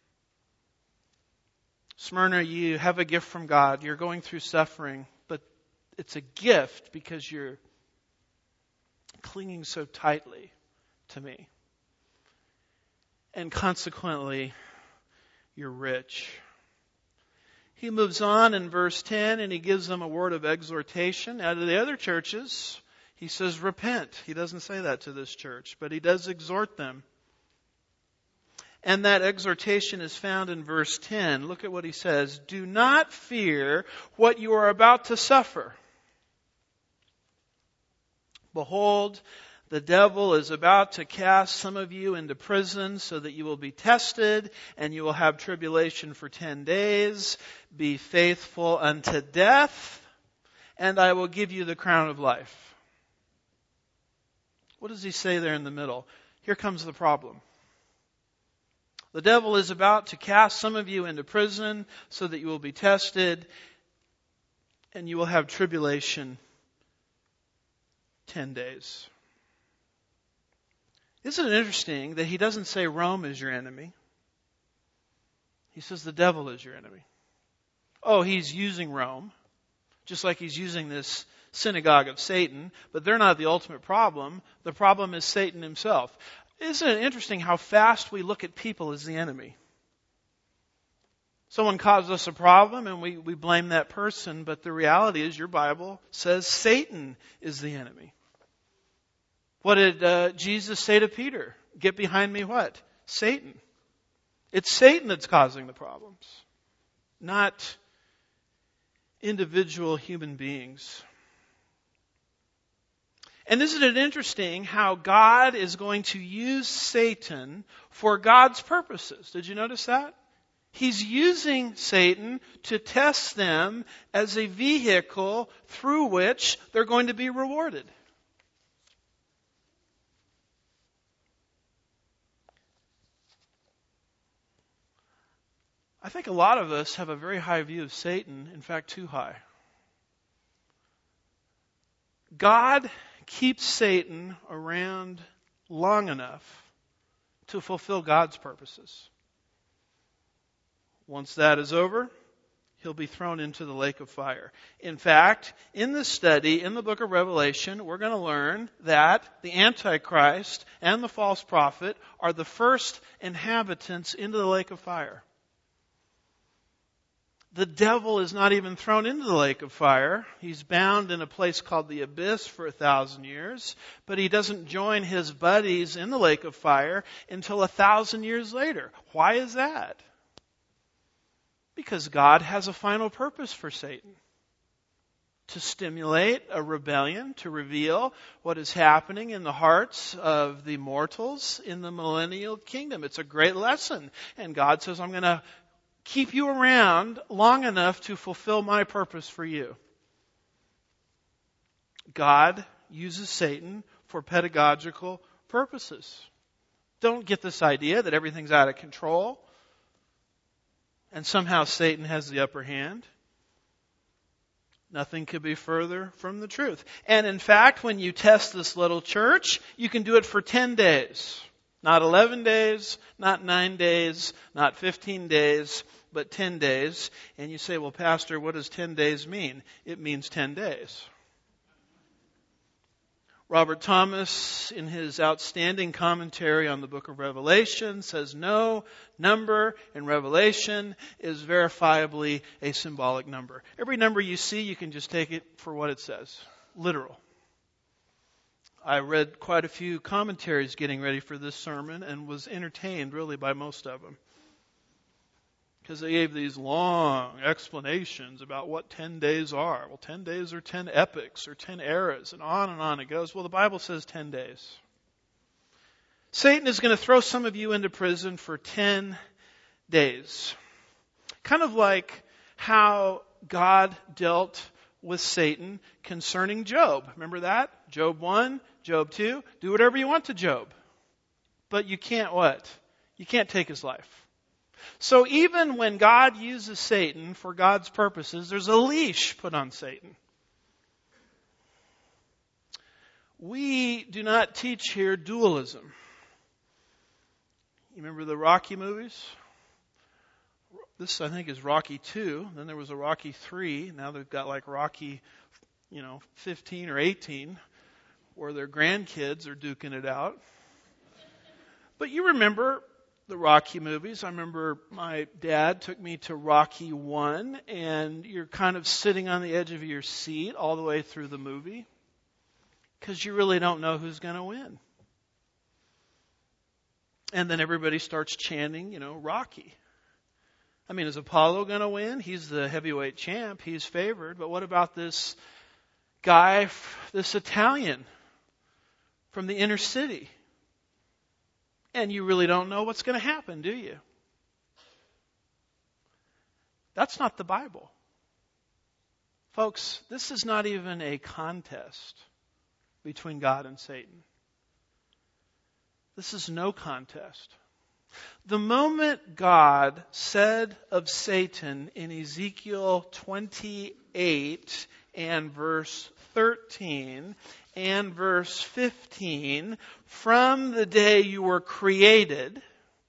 Smyrna, you have a gift from God. You're going through suffering, but it's a gift because you're clinging so tightly to me. And consequently, you're rich. He moves on in verse ten and he gives them a word of exhortation. Out of the other churches, he says, repent. He doesn't say that to this church, but he does exhort them. And that exhortation is found in verse ten. Look at what he says. Do not fear what you are about to suffer. Behold, the devil is about to cast some of you into prison so that you will be tested and you will have tribulation for ten days. Be faithful unto death, and I will give you the crown of life. What does he say there in the middle? Here comes the problem. The devil is about to cast some of you into prison so that you will be tested and you will have tribulation ten days. Isn't it interesting that he doesn't say Rome is your enemy? He says the devil is your enemy. Oh, he's using Rome, just like he's using this synagogue of Satan, but they're not the ultimate problem. The problem is Satan himself. Isn't it interesting how fast we look at people as the enemy? Someone causes us a problem and we, we blame that person, but the reality is your Bible says Satan is the enemy. What did uh, Jesus say to Peter? Get behind me what? Satan. It's Satan that's causing the problems, not individual human beings. And isn't it interesting how God is going to use Satan for God's purposes? Did you notice that? He's using Satan to test them as a vehicle through which they're going to be rewarded. I think a lot of us have a very high view of Satan, in fact, too high. God keeps Satan around long enough to fulfill God's purposes. Once that is over, he'll be thrown into the lake of fire. In fact, in this study, in the book of Revelation, we're going to learn that the Antichrist and the false prophet are the first inhabitants into the lake of fire. The devil is not even thrown into the lake of fire. He's bound in a place called the abyss for a thousand years, but he doesn't join his buddies in the lake of fire until a thousand years later. Why is that? Because God has a final purpose for Satan. To stimulate a rebellion, to reveal what is happening in the hearts of the mortals in the millennial kingdom. It's a great lesson. And God says, I'm going to keep you around long enough to fulfill my purpose for you. God uses Satan for pedagogical purposes. Don't get this idea that everything's out of control and somehow Satan has the upper hand. Nothing could be further from the truth. And in fact, when you test this little church, you can do it for ten days. Not eleven days, not nine days, not fifteen days, but ten days. And you say, well, Pastor, what does ten days mean? It means ten days. Robert Thomas, in his outstanding commentary on the book of Revelation, says no number in Revelation is verifiably a symbolic number. Every number you see, you can just take it for what it says. Literal. I read quite a few commentaries getting ready for this sermon and was entertained really by most of them. Because they gave these long explanations about what ten days are. Well, ten days are ten epochs or ten eras, and on and on it goes. Well, the Bible says ten days. Satan is going to throw some of you into prison for ten days. Kind of like how God dealt with Satan concerning Job. Remember that? Job one, Job two. Do whatever you want to Job. But you can't what? You can't take his life. So even when God uses Satan for God's purposes, there's a leash put on Satan. We do not teach here dualism. You remember the Rocky movies? This, I think, is Rocky two. Then there was a Rocky three. Now they've got like Rocky, you know, fifteen or eighteen, where their grandkids are duking it out. But you remember the Rocky movies. I remember my dad took me to Rocky one, and you're kind of sitting on the edge of your seat all the way through the movie because you really don't know who's going to win. And then everybody starts chanting, you know, Rocky. I mean, is Apollo going to win? He's the heavyweight champ. He's favored. But what about this guy, this Italian from the inner city? And you really don't know what's going to happen, do you? That's not the Bible. Folks, this is not even a contest between God and Satan. This is no contest. The moment God said of Satan in Ezekiel twenty-eight and verse thirteen, and verse fifteen, from the day you were created,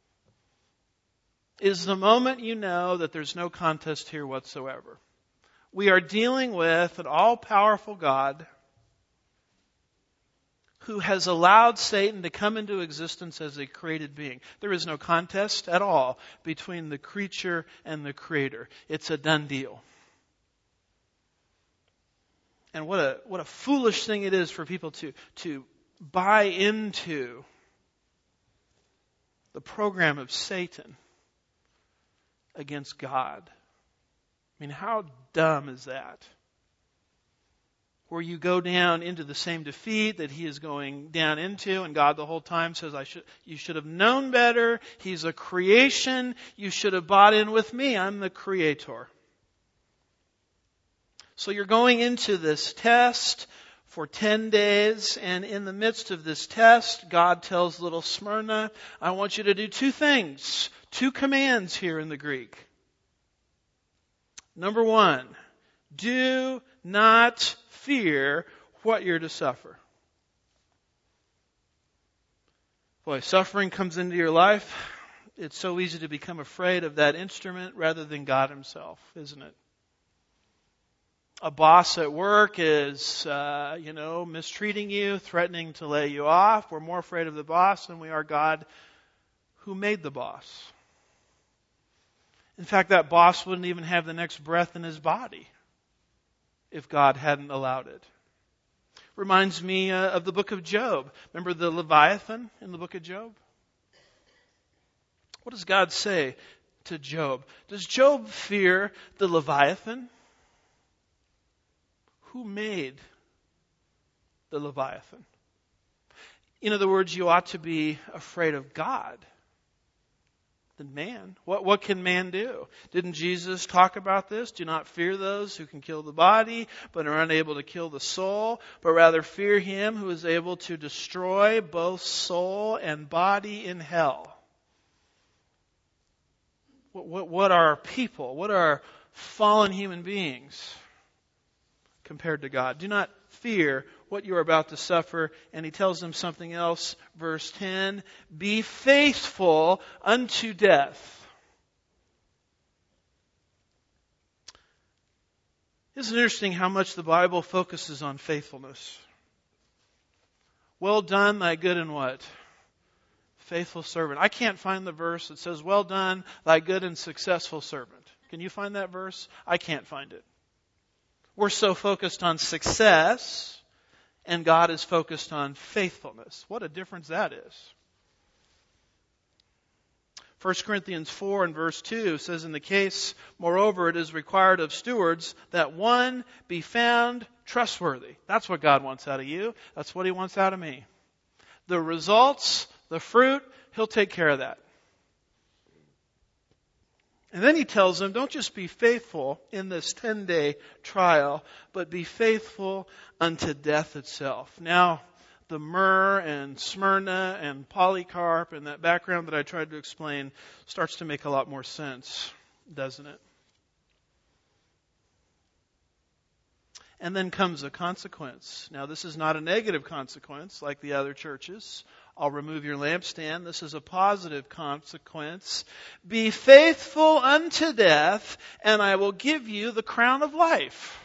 is the moment you know that there's no contest here whatsoever. We are dealing with an all-powerful God who has allowed Satan to come into existence as a created being. There is no contest at all between the creature and the creator. It's a done deal. And what a what a foolish thing it is for people to, to buy into the program of Satan against God. I mean, how dumb is that? Where you go down into the same defeat that he is going down into, and God the whole time says, "I should, you should have known better. He's a creation. You should have bought in with me. I'm the creator." So you're going into this test for ten days, and in the midst of this test, God tells little Smyrna, "I want you to do two things, two commands here in the Greek. Number one, do not fear what you're to suffer." Boy, suffering comes into your life. It's so easy to become afraid of that instrument rather than God himself, isn't it? A boss at work is, uh, you know, mistreating you, threatening to lay you off. We're more afraid of the boss than we are God who made the boss. In fact, that boss wouldn't even have the next breath in his body if God hadn't allowed it. Reminds me uh, of the book of Job. Remember the Leviathan in the book of Job? What does God say to Job? Does Job fear the Leviathan? Who made the Leviathan? In other words, you ought to be afraid of God than man. What, what can man do? Didn't Jesus talk about this? Do not fear those who can kill the body, but are unable to kill the soul, but rather fear him who is able to destroy both soul and body in hell. What, what, what are people? What are fallen human beings compared to God? Do not fear what you are about to suffer. And he tells them something else. Verse ten, be faithful unto death. Isn't it interesting how much the Bible focuses on faithfulness? Well done, thy good and what? Faithful servant. I can't find the verse that says, well done, thy good and successful servant. Can you find that verse? I can't find it. We're so focused on success, and God is focused on faithfulness. What a difference that is. First Corinthians four and verse two says, in the case, moreover, it is required of stewards that one be found trustworthy. That's what God wants out of you. That's what he wants out of me. The results, the fruit, he'll take care of that. And then he tells them, don't just be faithful in this ten-day trial, but be faithful unto death itself. Now, the myrrh and Smyrna and Polycarp and that background that I tried to explain starts to make a lot more sense, doesn't it? And then comes a consequence. Now, this is not a negative consequence like the other churches. I'll remove your lampstand. This is a positive consequence. Be faithful unto death, and I will give you the crown of life.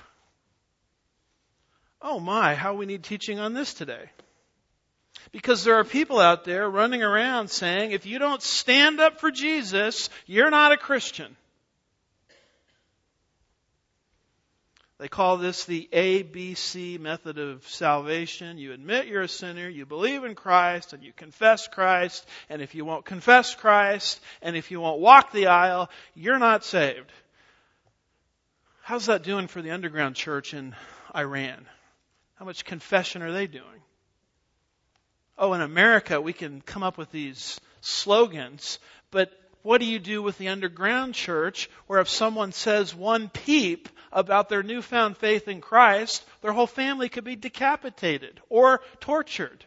Oh my, how we need teaching on this today. Because there are people out there running around saying, if you don't stand up for Jesus, you're not a Christian. They call this the A B C method of salvation. You admit you're a sinner, you believe in Christ, and you confess Christ. And if you won't confess Christ, and if you won't walk the aisle, you're not saved. How's that doing for the underground church in Iran? How much confession are they doing? Oh, in America, we can come up with these slogans, but what do you do with the underground church where if someone says one peep about their newfound faith in Christ, their whole family could be decapitated or tortured?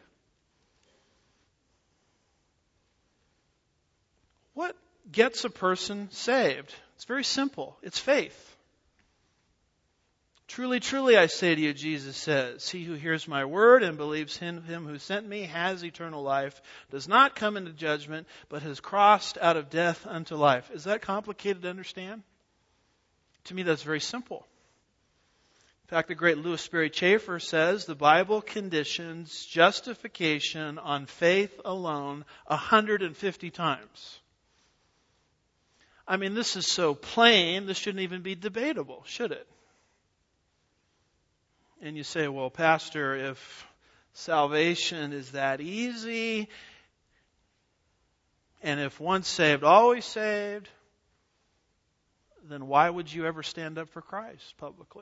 What gets a person saved? It's very simple. It's faith. Truly, truly, I say to you, Jesus says, he who hears my word and believes in him who sent me has eternal life, does not come into judgment, but has crossed out of death unto life. Is that complicated to understand? To me, that's very simple. In fact, the great Louis Sperry Chafer says the Bible conditions justification on faith alone one hundred fifty times. I mean, this is so plain, this shouldn't even be debatable, should it? And you say, well, Pastor, if salvation is that easy, and if once saved, always saved, then why would you ever stand up for Christ publicly?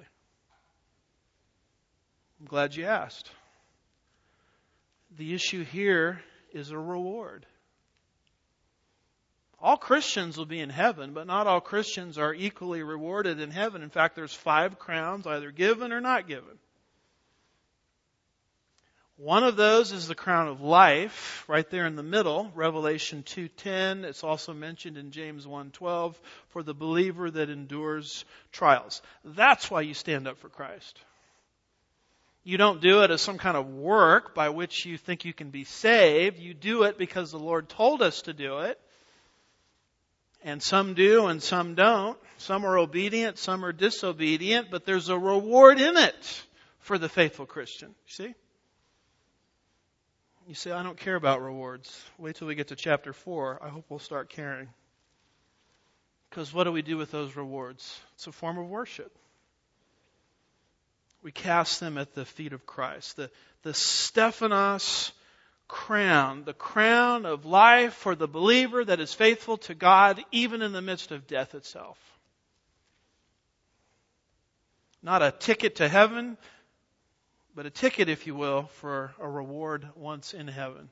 I'm glad you asked. The issue here is a reward. All Christians will be in heaven, but not all Christians are equally rewarded in heaven. In fact, there's five crowns, either given or not given. One of those is the crown of life, right there in the middle, Revelation two ten. It's also mentioned in James one twelve, for the believer that endures trials. That's why you stand up for Christ. You don't do it as some kind of work by which you think you can be saved. You do it because the Lord told us to do it. And some do and some don't. Some are obedient, some are disobedient, but there's a reward in it for the faithful Christian. See? You say, I don't care about rewards. Wait till we get to chapter four. I hope we'll start caring. Because what do we do with those rewards? It's a form of worship. We cast them at the feet of Christ. The, the Stephanos crown, the crown of life for the believer that is faithful to God even in the midst of death itself. Not a ticket to heaven, but a ticket, if you will, for a reward once in heaven.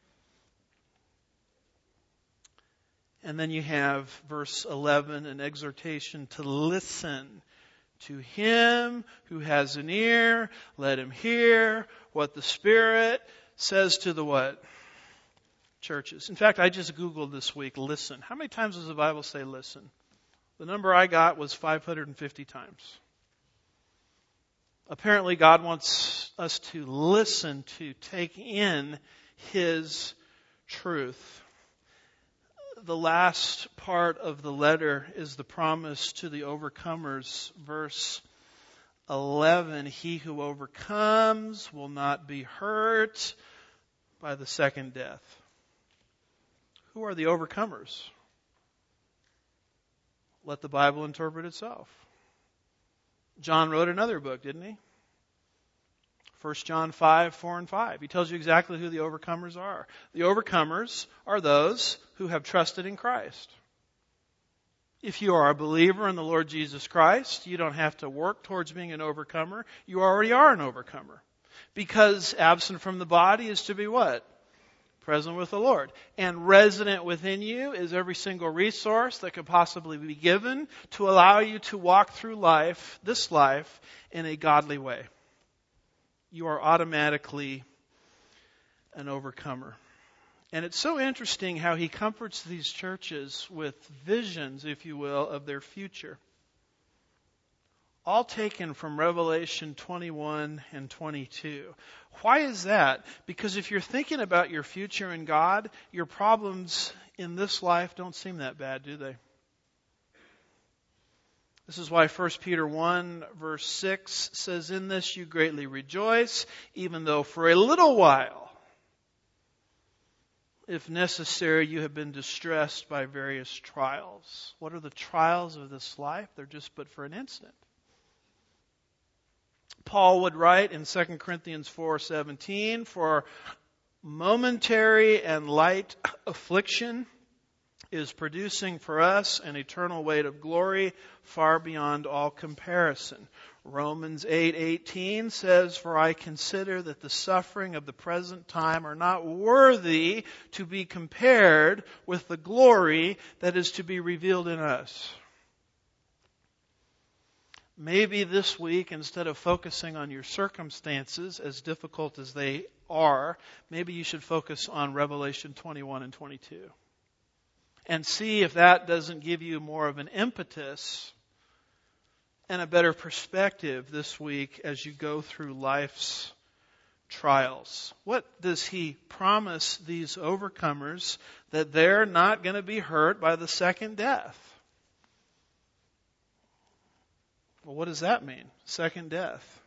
And then you have verse eleven, an exhortation to listen. To him who has an ear, let him hear what the Spirit says to the what? Churches. In fact, I just Googled this week, listen. How many times does the Bible say listen? The number I got was five hundred fifty times. Apparently God wants us to listen, to take in His truth. The last part of the letter is the promise to the overcomers. Verse eleven, he who overcomes will not be hurt by the second death. Who are the overcomers? Let the Bible interpret itself. John wrote another book, didn't he? First John five, four and five. He tells you exactly who the overcomers are. The overcomers are those who have trusted in Christ. If you are a believer in the Lord Jesus Christ, you don't have to work towards being an overcomer. You already are an overcomer. Because absent from the body is to be what? Present with the Lord. And resident within you is every single resource that could possibly be given to allow you to walk through life, this life, in a godly way. You are automatically an overcomer. And it's so interesting how he comforts these churches with visions, if you will, of their future. All taken from Revelation twenty-one and twenty-two. Why is that? Because if you're thinking about your future in God, your problems in this life don't seem that bad, do they? This is why First Peter one verse six says, in this you greatly rejoice, even though for a little while, if necessary, you have been distressed by various trials. What are the trials of this life? They're just but for an instant. Paul would write in Second Corinthians four seventeen, for momentary and light affliction is producing for us an eternal weight of glory far beyond all comparison. Romans eight eighteen says, for I consider that the suffering of the present time are not worthy to be compared with the glory that is to be revealed in us. Maybe this week, instead of focusing on your circumstances, as difficult as they are, maybe you should focus on Revelation twenty-one and twenty-two. And see if that doesn't give you more of an impetus and a better perspective this week as you go through life's trials. What does he promise these overcomers? That they're not going to be hurt by the second death. Well, what does that mean? Second death.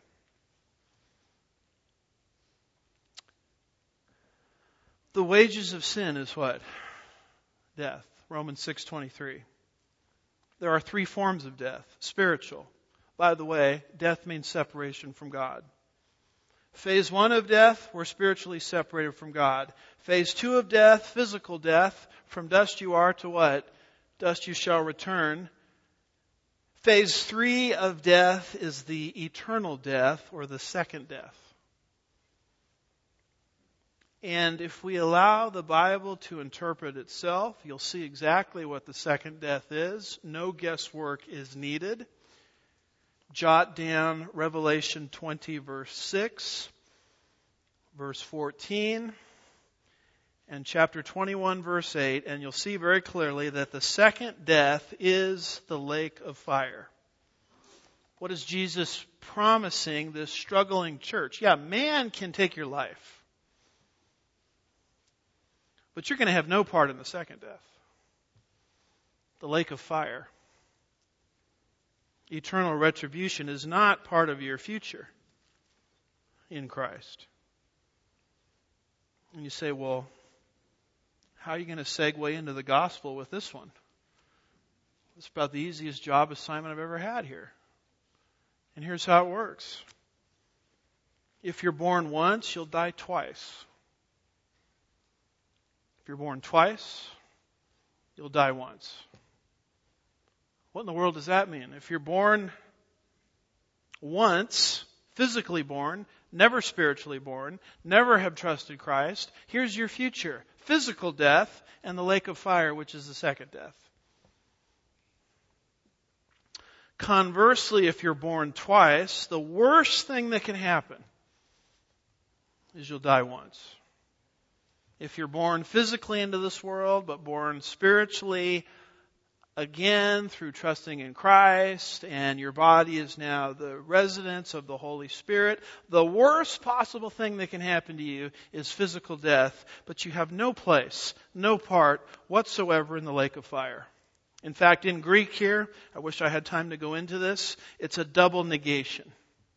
The wages of sin is what? Death. Romans six twenty-three. There are three forms of death. Spiritual. By the way, death means separation from God. Phase one of death, we're spiritually separated from God. Phase two of death, physical death. From dust you are to what? Dust you shall return. Phase three of death is the eternal death, or the second death. And if we allow the Bible to interpret itself, you'll see exactly what the second death is. No guesswork is needed. Jot down Revelation twenty, verse six, verse fourteen, and chapter twenty-one, verse eight, and you'll see very clearly that the second death is the lake of fire. What is Jesus promising this struggling church? Yeah, man can take your life. But you're going to have no part in the second death. The lake of fire. Eternal retribution is not part of your future in Christ. And you say, well, how are you going to segue into the gospel with this one? It's about the easiest job assignment I've ever had here. And here's how it works. If you're born once, you'll die twice. If you're born twice, you'll die once. What in the world does that mean? If you're born once, physically born, never spiritually born, never have trusted Christ, here's your future. Physical death and the lake of fire, which is the second death. Conversely, if you're born twice, the worst thing that can happen is you'll die once. If you're born physically into this world, but born spiritually again through trusting in Christ, and your body is now the residence of the Holy Spirit, the worst possible thing that can happen to you is physical death, but you have no place, no part whatsoever in the lake of fire. In fact, in Greek here, I wish I had time to go into this, it's a double negation.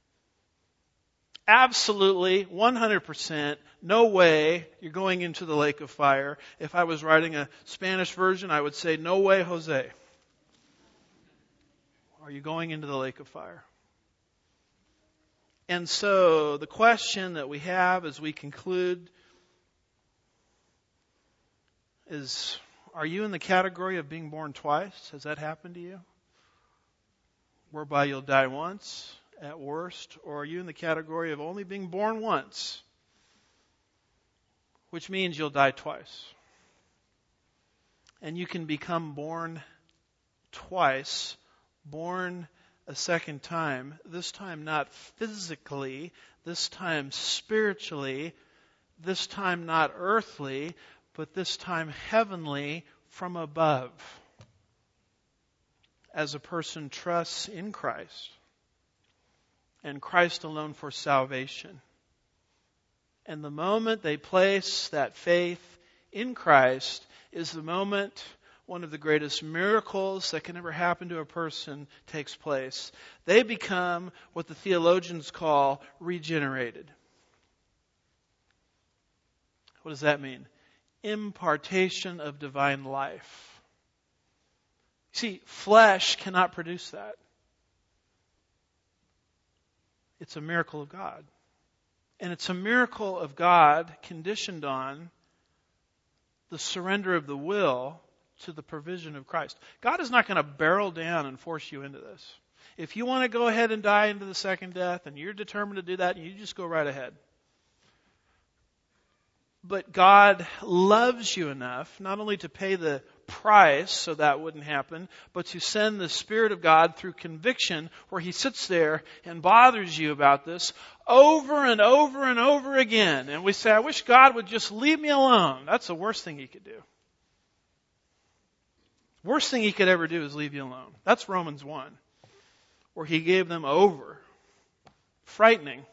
Absolutely, one hundred percent, no way you're going into the lake of fire. If I was writing a Spanish version, I would say, no way, Jose. Are you going into the lake of fire? And so the question that we have as we conclude is, are you in the category of being born twice? Has that happened to you? Whereby you'll die once at worst, or are you in the category of only being born once, which means you'll die twice? And you can become born twice, born a second time, this time not physically, this time spiritually, this time not earthly, but this time heavenly from above, as a person trusts in Christ and Christ alone for salvation. And the moment they place that faith in Christ is the moment one of the greatest miracles that can ever happen to a person takes place. They become what the theologians call regenerated. What does that mean? Impartation of divine life. See, flesh cannot produce that. It's a miracle of God. And it's a miracle of God conditioned on the surrender of the will to the provision of Christ. God is not going to barrel down and force you into this. If you want to go ahead and die into the second death, and you're determined to do that, you just go right ahead. But God loves you enough not only to pay the price so that wouldn't happen, but to send the Spirit of God through conviction where He sits there and bothers you about this over and over and over again. And we say, I wish God would just leave me alone. That's the worst thing He could do. Worst thing He could ever do is leave you alone. That's Romans one. or he gave them over. Frightening.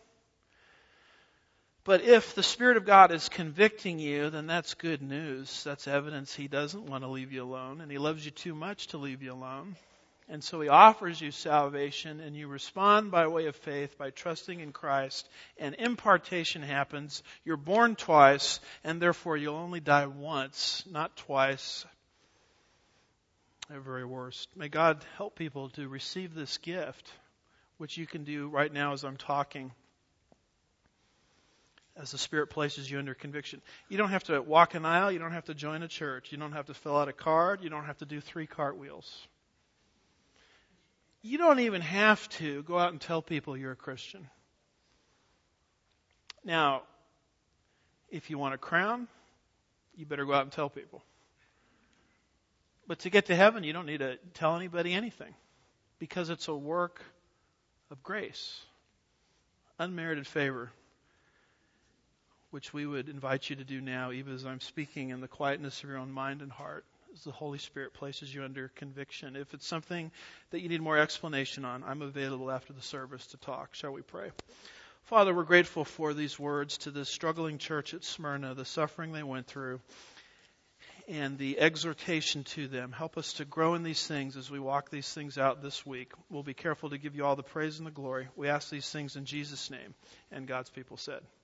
But if the Spirit of God is convicting you, then that's good news. That's evidence he doesn't want to leave you alone, and he loves you too much to leave you alone. And so he offers you salvation, and you respond by way of faith, by trusting in Christ, and impartation happens. You're born twice, and therefore you'll only die once, not twice. At very worst. May God help people to receive this gift, which you can do right now as I'm talking, as the Spirit places you under conviction. You don't have to walk an aisle. You don't have to join a church. You don't have to fill out a card. You don't have to do three cartwheels. You don't even have to go out and tell people you're a Christian. Now, if you want a crown, you better go out and tell people. But to get to heaven, you don't need to tell anybody anything, because it's a work of grace, unmerited favor, which we would invite you to do now, even as I'm speaking in the quietness of your own mind and heart, as the Holy Spirit places you under conviction. If it's something that you need more explanation on, I'm available after the service to talk. Shall we pray? Father, we're grateful for these words to this struggling church at Smyrna, the suffering they went through, and the exhortation to them. Help us to grow in these things as we walk these things out this week. We'll be careful to give you all the praise and the glory. We ask these things in Jesus' name. And God's people said.